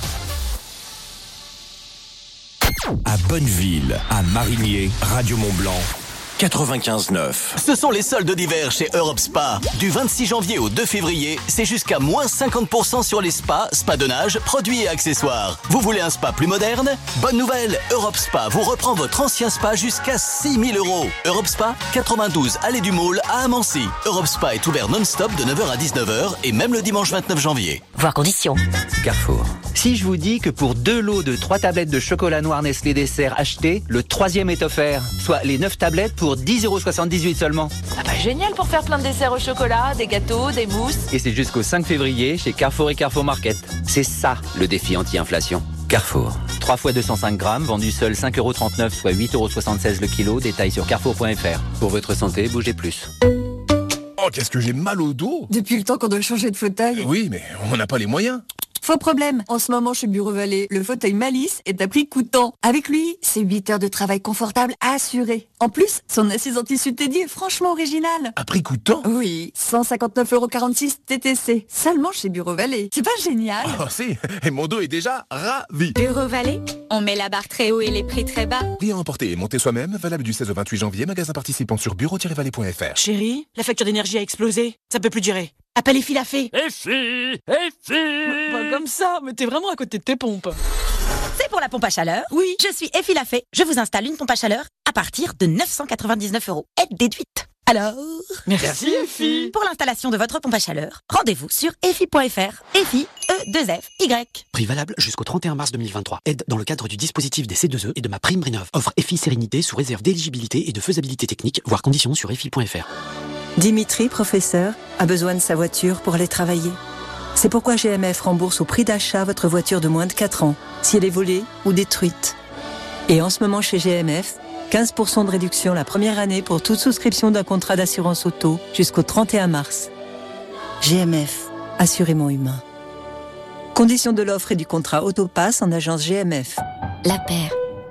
À Bonneville, à Marigné, Radio Mont Blanc, 95.9.
Ce sont les soldes d'hiver chez Europe Spa. Du 26 janvier au 2 février, c'est jusqu'à moins 50% sur les spas, spas de nage, produits et accessoires. Vous voulez un spa plus moderne? Bonne nouvelle, Europe Spa vous reprend votre ancien spa jusqu'à 6 000 €. Europe Spa, 92 Allée du Môle à Amancy. Europe Spa est ouvert non-stop de 9h à 19h et même le dimanche 29 janvier.
Voir conditions.
Carrefour. Si je vous dis que pour 2 lots de 3 tablettes de chocolat noir Nestlé Dessert achetés, le 3e est offert, soit les 9 tablettes pour 10,78 € seulement.
Ah bah génial pour faire plein de desserts au chocolat, des gâteaux, des mousses.
Et c'est jusqu'au 5 février chez Carrefour et Carrefour Market. C'est ça le défi anti-inflation. Carrefour. 3 fois 205 grammes, vendu seul 5,39 €, soit 8,76 € le kilo. Détail sur carrefour.fr. Pour votre santé, bougez plus.
Oh, qu'est-ce que j'ai mal au dos!
Depuis le temps qu'on doit changer de fauteuil.
Oui, mais on n'a pas les moyens.
Faux problème. En ce moment, chez Bureau Vallée, le fauteuil Malice est à prix coûtant. Avec lui, c'est 8 heures de travail confortable assuré. En plus, son assise en tissu Teddy est franchement originale.
À prix coûtant?
Oui, 159,46 € TTC. Seulement chez Bureau Vallée. C'est pas génial?
Oh, si, et mon dos est déjà ravi.
Bureau Vallée, on met la barre très haut et les prix très bas.
Prix à emporter et monter soi-même, valable du 16 au 28 janvier, magasin participant sur bureau-vallée.fr.
Chérie, la facture d'énergie a explosé. Ça peut plus durer. Appelle Effie la fée.
Effie.
Pas comme ça, mais t'es vraiment à côté de tes pompes.
C'est pour la pompe à chaleur? Oui. Je suis Effie la fée. Je vous installe une pompe à chaleur à partir de 999 €. Aide déduite. Alors?
Merci Effie.
Pour l'installation de votre pompe à chaleur, rendez-vous sur effie.fr. Effie, E2FY.
Prix valable jusqu'au 31 mars 2023. Aide dans le cadre du dispositif des C2E et de ma prime Rénov. Offre EFI Sérénité sous réserve d'éligibilité et de faisabilité technique, voire conditions sur EFI.fr.
Dimitri, professeur, a besoin de sa voiture pour aller travailler. C'est pourquoi GMF rembourse au prix d'achat votre voiture de moins de 4 ans, si elle est volée ou détruite. Et en ce moment chez GMF, 15% de réduction la première année pour toute souscription d'un contrat d'assurance auto jusqu'au 31 mars. GMF, assurément humain. Conditions de l'offre et du contrat Autopass en agence GMF.
La paire.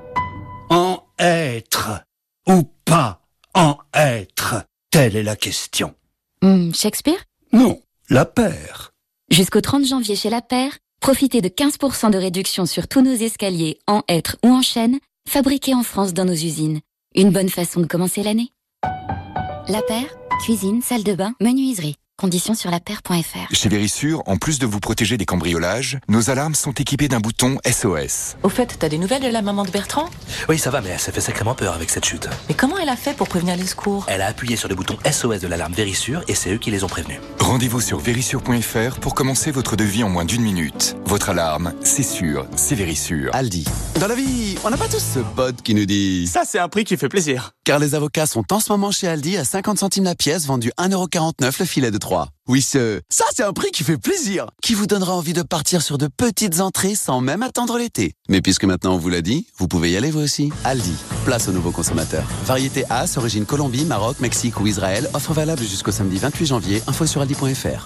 En être ou pas en être? Telle est la question.
Shakespeare?
Non, la paire.
Jusqu'au 30 janvier chez La Paire, profitez de 15% de réduction sur tous nos escaliers en hêtre ou en chêne, fabriqués en France dans nos usines. Une bonne façon de commencer l'année. La Paire, cuisine, salle de bain, menuiserie. Conditions sur lapaire.fr.
Chez Vérissure, en plus de vous protéger des cambriolages, nos alarmes sont équipées d'un bouton SOS.
Au fait, t'as des nouvelles de la maman de Bertrand?
Oui, ça va, mais elle s'est fait sacrément peur avec cette chute.
Mais comment elle a fait pour prévenir les secours?
Elle a appuyé sur le bouton SOS de l'alarme Vérissure et c'est eux qui les ont prévenus.
Rendez-vous sur vérissure.fr pour commencer votre devis en moins d'1 minute. Votre alarme, c'est sûr, c'est Vérissure.
Aldi. Dans la vie, on n'a pas tous ce pote qui nous dit...
Ça, c'est un prix qui fait plaisir.
Car les avocats sont en ce moment chez Aldi à 50 centimes la pièce, vendu 1,49 € le filet de 3. Oui, ça c'est un prix qui fait plaisir, qui vous donnera envie de partir sur de petites entrées sans même attendre l'été. Mais puisque maintenant on vous l'a dit, vous pouvez y aller vous aussi. Aldi, place aux nouveaux consommateurs. Variété As, origine Colombie, Maroc, Mexique ou Israël, offre valable jusqu'au samedi 28 janvier, info sur aldi.fr.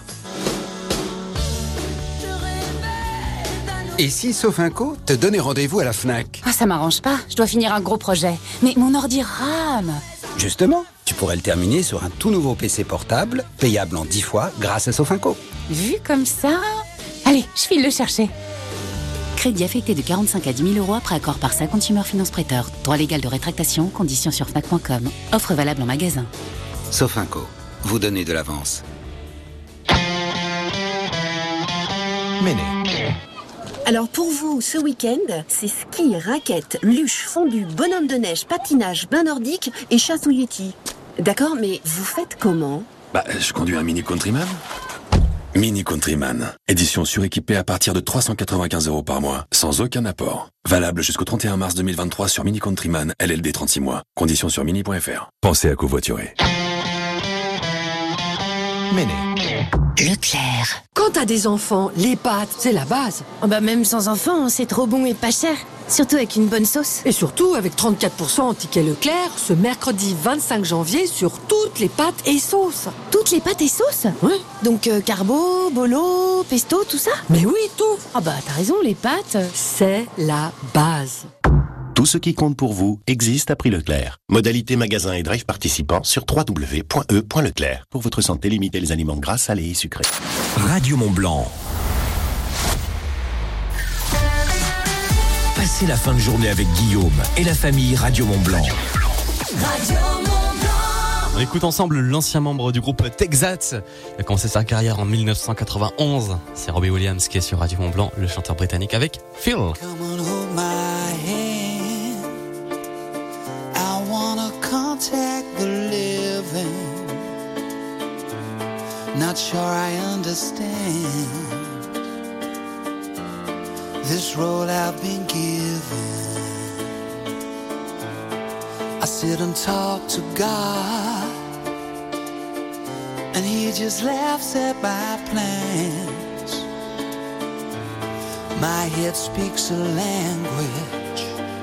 Et si Sofinco te donnait rendez-vous à la Fnac?
Ah, ça m'arrange pas, je dois finir un gros projet. Mais mon ordi rame.
Justement, tu pourrais le terminer sur un tout nouveau PC portable, payable en 10 fois grâce à Sofinco.
Vu comme ça... Allez, je file le chercher.
Crédit affecté de 45 à 10 000 € après accord par sa Consumer Finance Prêteur. Droit légal de rétractation, conditions sur fnac.com. Offre valable en magasin.
Sofinco, vous donnez de l'avance.
Méné.
Alors pour vous, ce week-end, c'est ski, raquettes, luge, fondue, bonhomme de neige, patinage, bain nordique et chasse au yéti. D'accord, mais vous faites comment ?
Je conduis un Mini Countryman. Mini Countryman, édition suréquipée à partir de 395 € par mois, sans aucun apport. Valable jusqu'au 31 mars 2023 sur Mini Countryman, LLD 36 mois. Conditions sur mini.fr. Pensez à covoiturer.
Méné.
Leclerc. Quand t'as des enfants, les pâtes, c'est la base.
Même sans enfants, c'est trop bon et pas cher. Surtout avec une bonne sauce.
Et surtout avec 34% en ticket Leclerc, ce mercredi 25 janvier sur toutes les pâtes et sauces.
Toutes les pâtes et sauces ?
Oui.
Donc carbo, bolo, pesto, tout ça ?
Mais oui, tout.
T'as raison, les pâtes.
C'est la base.
Tout ce qui compte pour vous existe à prix Leclerc. Modalité magasin et drive participants sur www.e.leclerc. Pour votre santé, limitez les aliments gras, salés et sucrés.
Radio Mont-Blanc. Passez la fin de journée avec Guillaume et la famille Radio Mont-Blanc.
On écoute ensemble l'ancien membre du groupe Texas. Il a commencé sa carrière en 1991. C'est Robbie Williams qui est sur Radio Mont-Blanc, le chanteur britannique avec Phil.
Come on, hold my hand. I wanna contact the living. Not sure I understand this role I've been given. I sit and talk to God, and He just laughs at my plans. My head speaks a language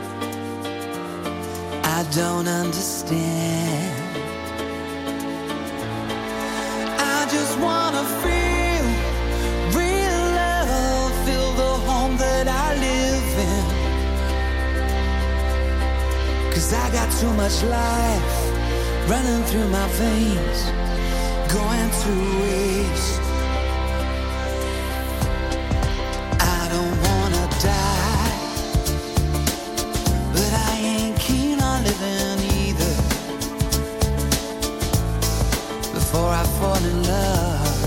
I don't understand. I just wanna feel real love, feel the home that I live in. 'Cause I got too much life running through my veins, going to waste. I don't wanna die, but I ain't keen on living either. Before I fall in love,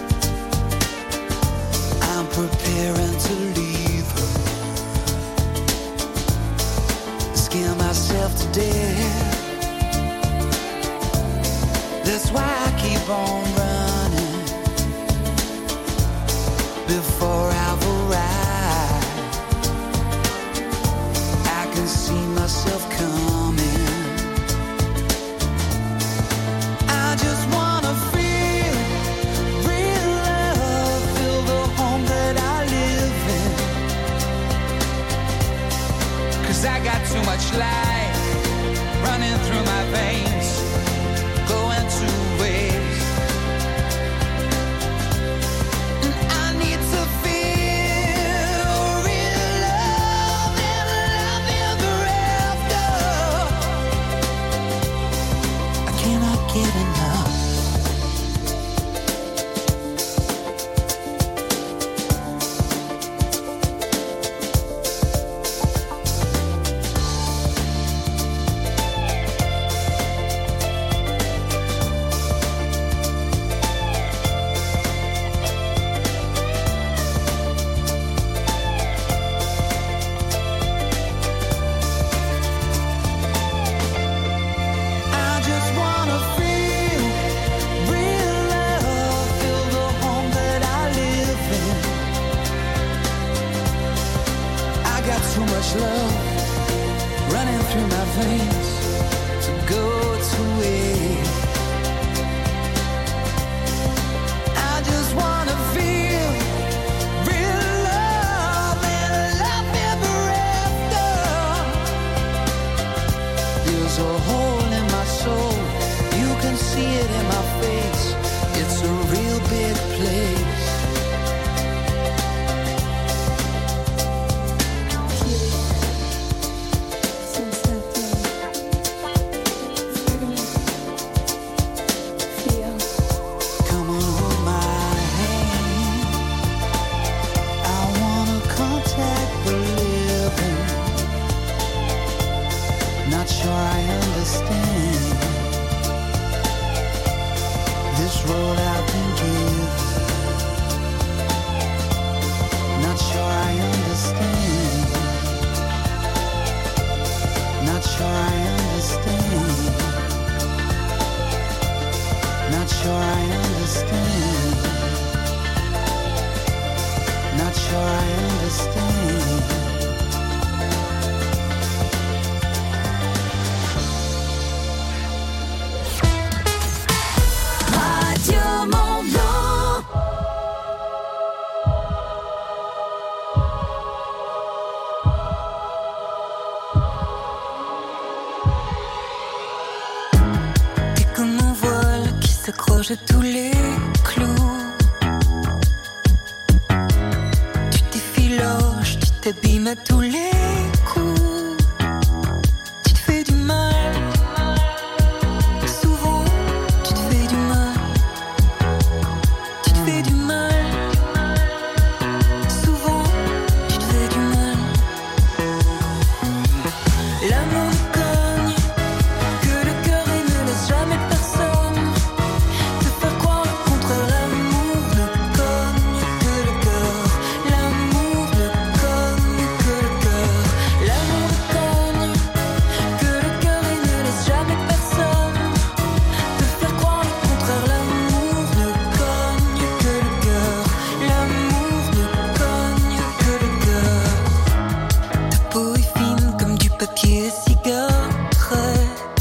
I'm preparing to leave her. Scare myself to death. That's why I keep on running before I've arrived. I can see myself coming. I just wanna feel real love, feel the home that I live in. 'Cause I got too much life running through my veins, going to waste. And I need to feel real love and love ever after. I cannot get enough. I just wanna feel real love, feel the home that I live in. I got too much love running through my veins to go to waste. I just wanna feel real love and love ever after. There's a hole in my soul, you can see it in my face. It's a real big place. Come on, hold my hand. I wanna contact the living. Not sure I understand this role I've been given. Not sure I understand. t'accroches à tous les clous. Tu t'effiloches, tu t'abîmes à tous les coups. Tu te fais du mal. Souvent, tu te fais du mal. Tu te fais du mal. Souvent, tu te fais du mal. L'amour nous cogne, que le cœur il ne laisse jamais personne te faire croire le contraire. L'amour ne cogne que le cœur. L'amour ne cogne que le cœur. L'amour ne cogne que le cœur il ne laisse jamais personne te faire croire le contraire. L'amour ne cogne que le cœur. L'amour ne cogne que le cœur. Ta peau est fine comme du papier à cigarette.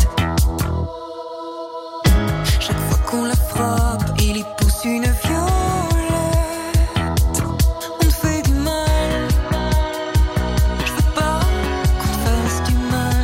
Chaque fois qu'on la frappe, il y pousse une violette. On te fait du mal. Je veux pas qu'on te fasse du mal.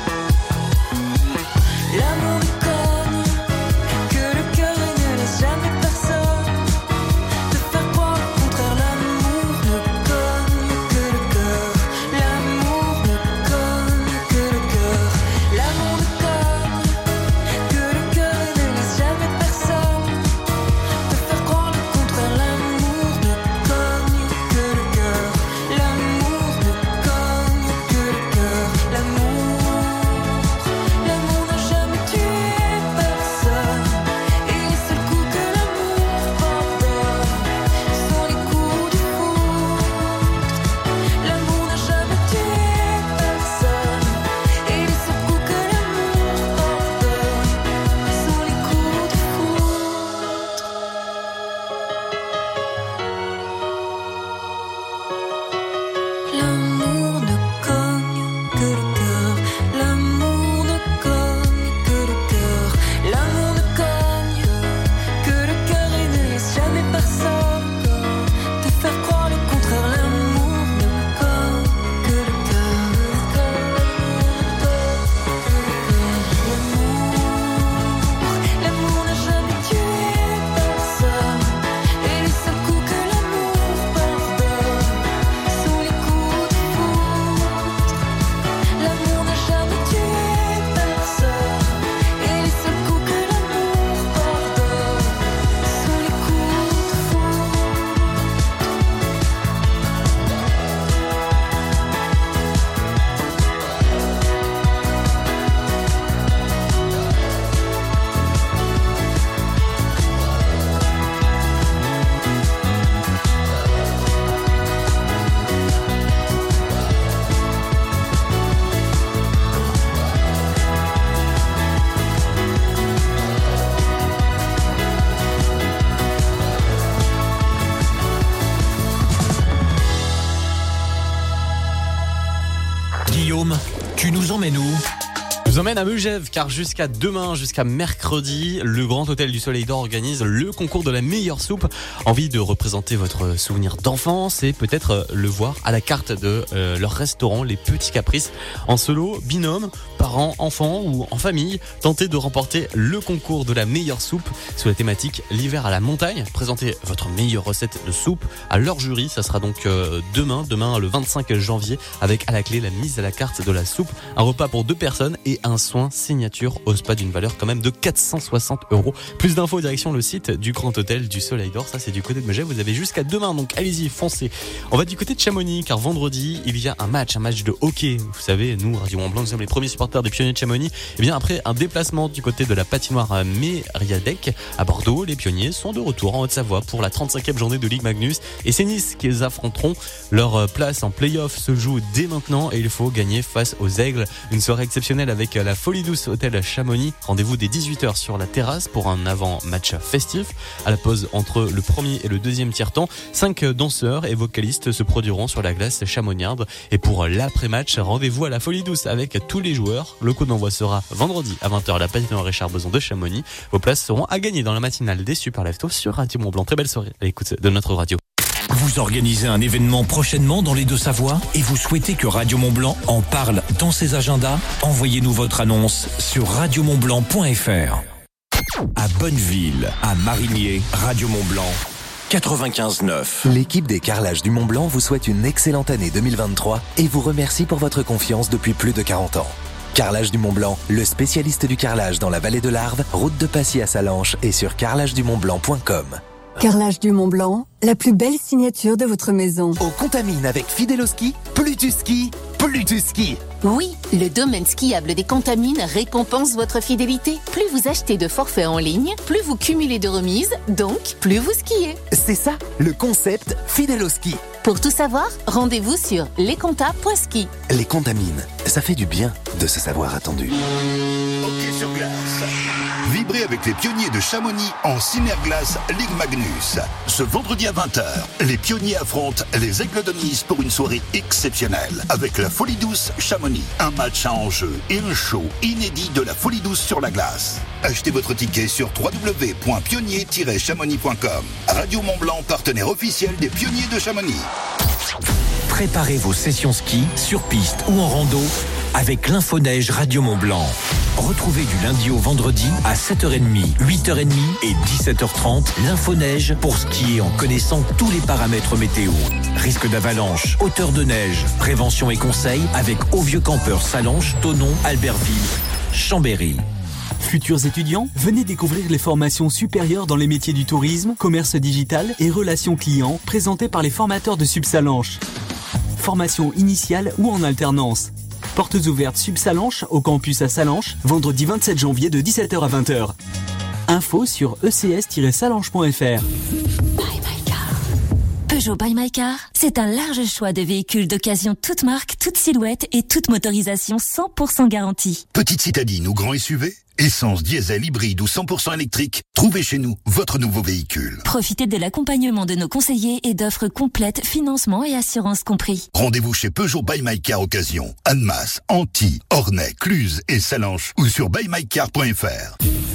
L'amour nous cogne, que le cœur il ne laisse jamais personne te faire croire le contraire. L'amour ne cogne que le cœur. L'amour ne cogne que le cœur. L'amour ne cogne que le cœur il ne laisse jamais personne te faire croire le contraire. L'amour ne cogne que le cœur. L'amour ne cogne que le cœur. L'amour n'a jamais tué personne. Et les seuls coups que l'amour pardonne sont les coups de foudre. L'amour n'a jamais tué personne. Et les seuls coups que l'amour pardonne sont les coups de foudre. L'amour ne cogne que le cœur. L'amour ne cogne que le cœur. L'amour ne cogne que le cœur et ne laisse jamais personne te faire croire le contraire. L'amour ne cogne que le cœur. L'amour n'a jamais tué personne. Et les seuls coups que l'amour pardonne sont les coups de foudre. L'amour n'a jamais tué personne. Et les seuls coups que l'amour pardonne sont les coups de foudre.
Guillaume, tu nous emmènes où?
Je vous emmène à Megève car jusqu'à demain, jusqu'à mercredi, le Grand Hôtel du Soleil d'Or organise le concours de la meilleure soupe. Envie de représenter votre souvenir d'enfance et peut-être le voir à la carte de leur restaurant Les Petits Caprices. En solo, binôme, parents, enfants ou en famille, tentez de remporter le concours de la meilleure soupe sous la thématique l'hiver à la montagne. Présentez votre meilleure recette de soupe à leur jury. Ça sera donc demain le 25 janvier avec à la clé la mise à la carte de la soupe, un repas pour 2 personnes et un soin signature au spa d'une valeur quand même de 460 €. Plus d'infos direction le site du Grand Hôtel du Soleil d'Or. Ça c'est du côté de Megève. Vous avez jusqu'à demain, donc allez-y, foncez. On va du côté de Chamonix car vendredi il y a un match de hockey. Vous savez, nous Radio Mont-Blanc, nous sommes les premiers supporters des Pionniers de Chamonix. Et bien après un déplacement du côté de la patinoire Mériadec à Bordeaux, les Pionniers sont de retour en Haute-Savoie pour la 35e journée de Ligue Magnus et c'est Nice qui les affronteront. Leur place en play-off se joue dès maintenant et il faut gagner face aux Aigles. Une soirée exceptionnelle avec la Folie Douce Hôtel Chamonix. Rendez-vous dès 18h sur la terrasse pour un avant-match festif. À la pause entre le premier et le deuxième tiers-temps, 5 danseurs et vocalistes se produiront sur la glace chamonniarde. Et pour l'après-match, rendez-vous à la Folie Douce avec tous les joueurs. Le coup d'envoi sera vendredi à 20h à la patinoire Richard Beson de Chamonix. Vos places seront à gagner dans la matinale des Super Leftos sur Radio Mont-Blanc. Très belle soirée à l'écoute de notre radio.
Vous organisez un événement prochainement dans les Deux-Savoies et vous souhaitez que Radio Mont-Blanc en parle dans ses agendas? Envoyez-nous votre annonce sur radiomontblanc.fr. À Bonneville, à Marigné, Radio Mont-Blanc, 95.9.
L'équipe des Carrelages du Mont-Blanc vous souhaite une excellente année 2023 et vous remercie pour votre confiance depuis plus de 40 ans. Carrelage du Mont-Blanc, le spécialiste du carrelage dans la vallée de l'Arve, route de Passy à Sallanches et sur carrelagedumontblanc.com.
Carrelage du Mont-Blanc, la plus belle signature de votre maison.
Au Contamine avec Fideloski, plus tu skis, plus tu skis.
Oui, le domaine skiable des Contamines récompense votre fidélité. Plus vous achetez de forfaits en ligne, plus vous cumulez de remises, donc plus vous skiez.
C'est ça, le concept Fideloski.
Pour tout savoir, rendez-vous sur lescontas.ski.
Les Contamines, ça fait du bien de se savoir attendu.
Hockey sur glace. Vibrez avec les pionniers de Chamonix en Cyberglace Ligue Magnus. Ce vendredi à 20h, les pionniers affrontent les Aigles de Nice pour une soirée exceptionnelle avec la Folie Douce Chamonix. Un match à enjeu et un show inédit de la Folie Douce sur la glace. Achetez votre ticket sur www.pionnier-chamonix.com. Radio Mont-Blanc, partenaire officiel des pionniers de Chamonix.
Préparez vos sessions ski, sur piste ou en rando avec l'Infoneige Radio Mont-Blanc. Retrouvez du lundi au vendredi à 7h30, 8h30 et 17h30 l'Infoneige pour skier en connaissant tous les paramètres météo. Risque d'avalanche, hauteur de neige, prévention et conseils avec Au Vieux Campeur Sallanches, Thonon, Albertville, Chambéry.
Futurs étudiants, venez découvrir les formations supérieures dans les métiers du tourisme, commerce digital et relations clients présentées par les formateurs de Subsalanches. Formation initiale ou en alternance. Portes ouvertes Subsalanches au campus à Sallanches, vendredi 27 janvier de 17h à 20h. Info sur ecs-sallanches.fr.
Peugeot by My Car, c'est un large choix de véhicules d'occasion toute marque, toute silhouette et toute motorisation 100% garantie.
Petite citadine ou grand SUV, essence, diesel, hybride ou 100% électrique, trouvez chez nous votre nouveau véhicule.
Profitez de l'accompagnement de nos conseillers et d'offres complètes, financement et assurance compris.
Rendez-vous chez Peugeot by My Car Occasion, Annemasse, Antilles, Ornay, Cluse et Sallanches ou sur bymycar.fr.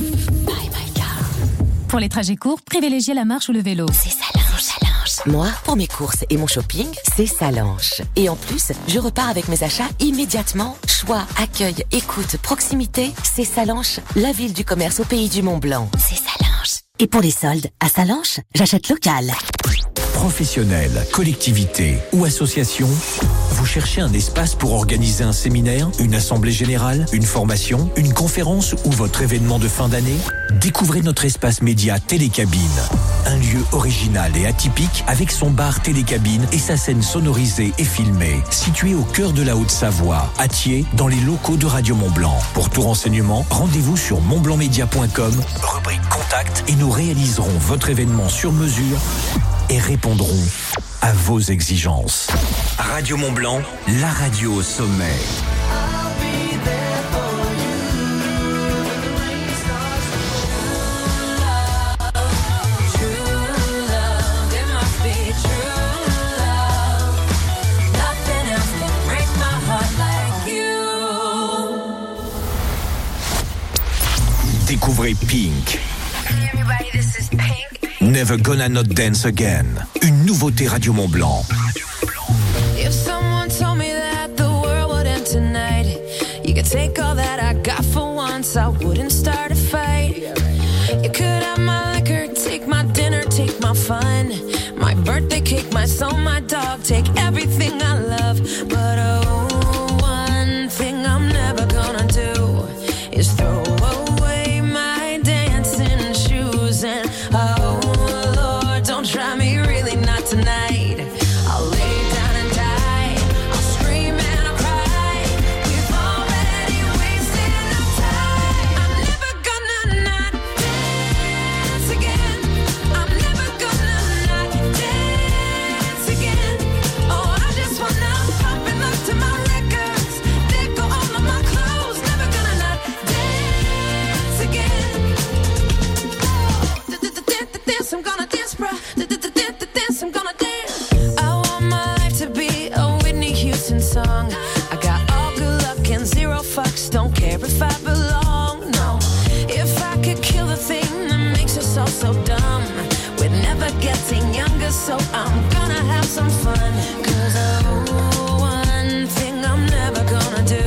Pour les trajets courts, privilégiez la marche ou le vélo.
C'est Sallanches. Moi, pour mes courses et mon shopping, c'est Sallanches. Et en plus, je repars avec mes achats immédiatement. Choix, accueil, écoute, proximité, c'est Sallanches, la ville du commerce au pays du Mont-Blanc. C'est Sallanches. Et pour les soldes, à Sallanches, j'achète local.
Professionnels, collectivités ou associations, vous cherchez un espace pour organiser un séminaire, une assemblée générale, une formation, une conférence ou votre événement de fin d'année? Découvrez notre espace média Télécabine. Un lieu original et atypique avec son bar Télécabine et sa scène sonorisée et filmée. Situé au cœur de la Haute-Savoie, à Thiers, dans les locaux de Radio Mont-Blanc. Pour tout renseignement, rendez-vous sur montblancmedia.com, rubrique contact, et nous réaliserons votre événement sur mesure et répondront à vos exigences. Radio Mont-Blanc, la radio au sommet. Découvrez Pink. Never Gonna Not Dance Again. Une nouveauté Radio Mont-Blanc.
If someone told me that the world would end tonight, you could take all that I got for once, I wouldn't start a fight. You could have my liquor, take my dinner, take my fun, my birthday cake, my soul, my dog, take everything I love. But oh, one thing I'm never gonna do is throw away my dancing shoes. And oh Lord, don't try me, really not tonight. I'll lay down and die, I'll scream and I'll cry. We've already wasted our time. I'm never gonna not dance again. I'm never gonna not dance again. Oh, I just wanna pop and look to my records, let go all of my clothes. Never gonna not dance again. Dance, I'm gonna dance, bruh. Dance, I'm gonna dance. I want my life to be a Whitney Houston song. I got all good luck and zero fucks, don't care if I belong, no. If I could kill the thing that makes us all so dumb, we're never getting younger, so I'm gonna have some fun. 'Cause oh, one thing I'm never gonna do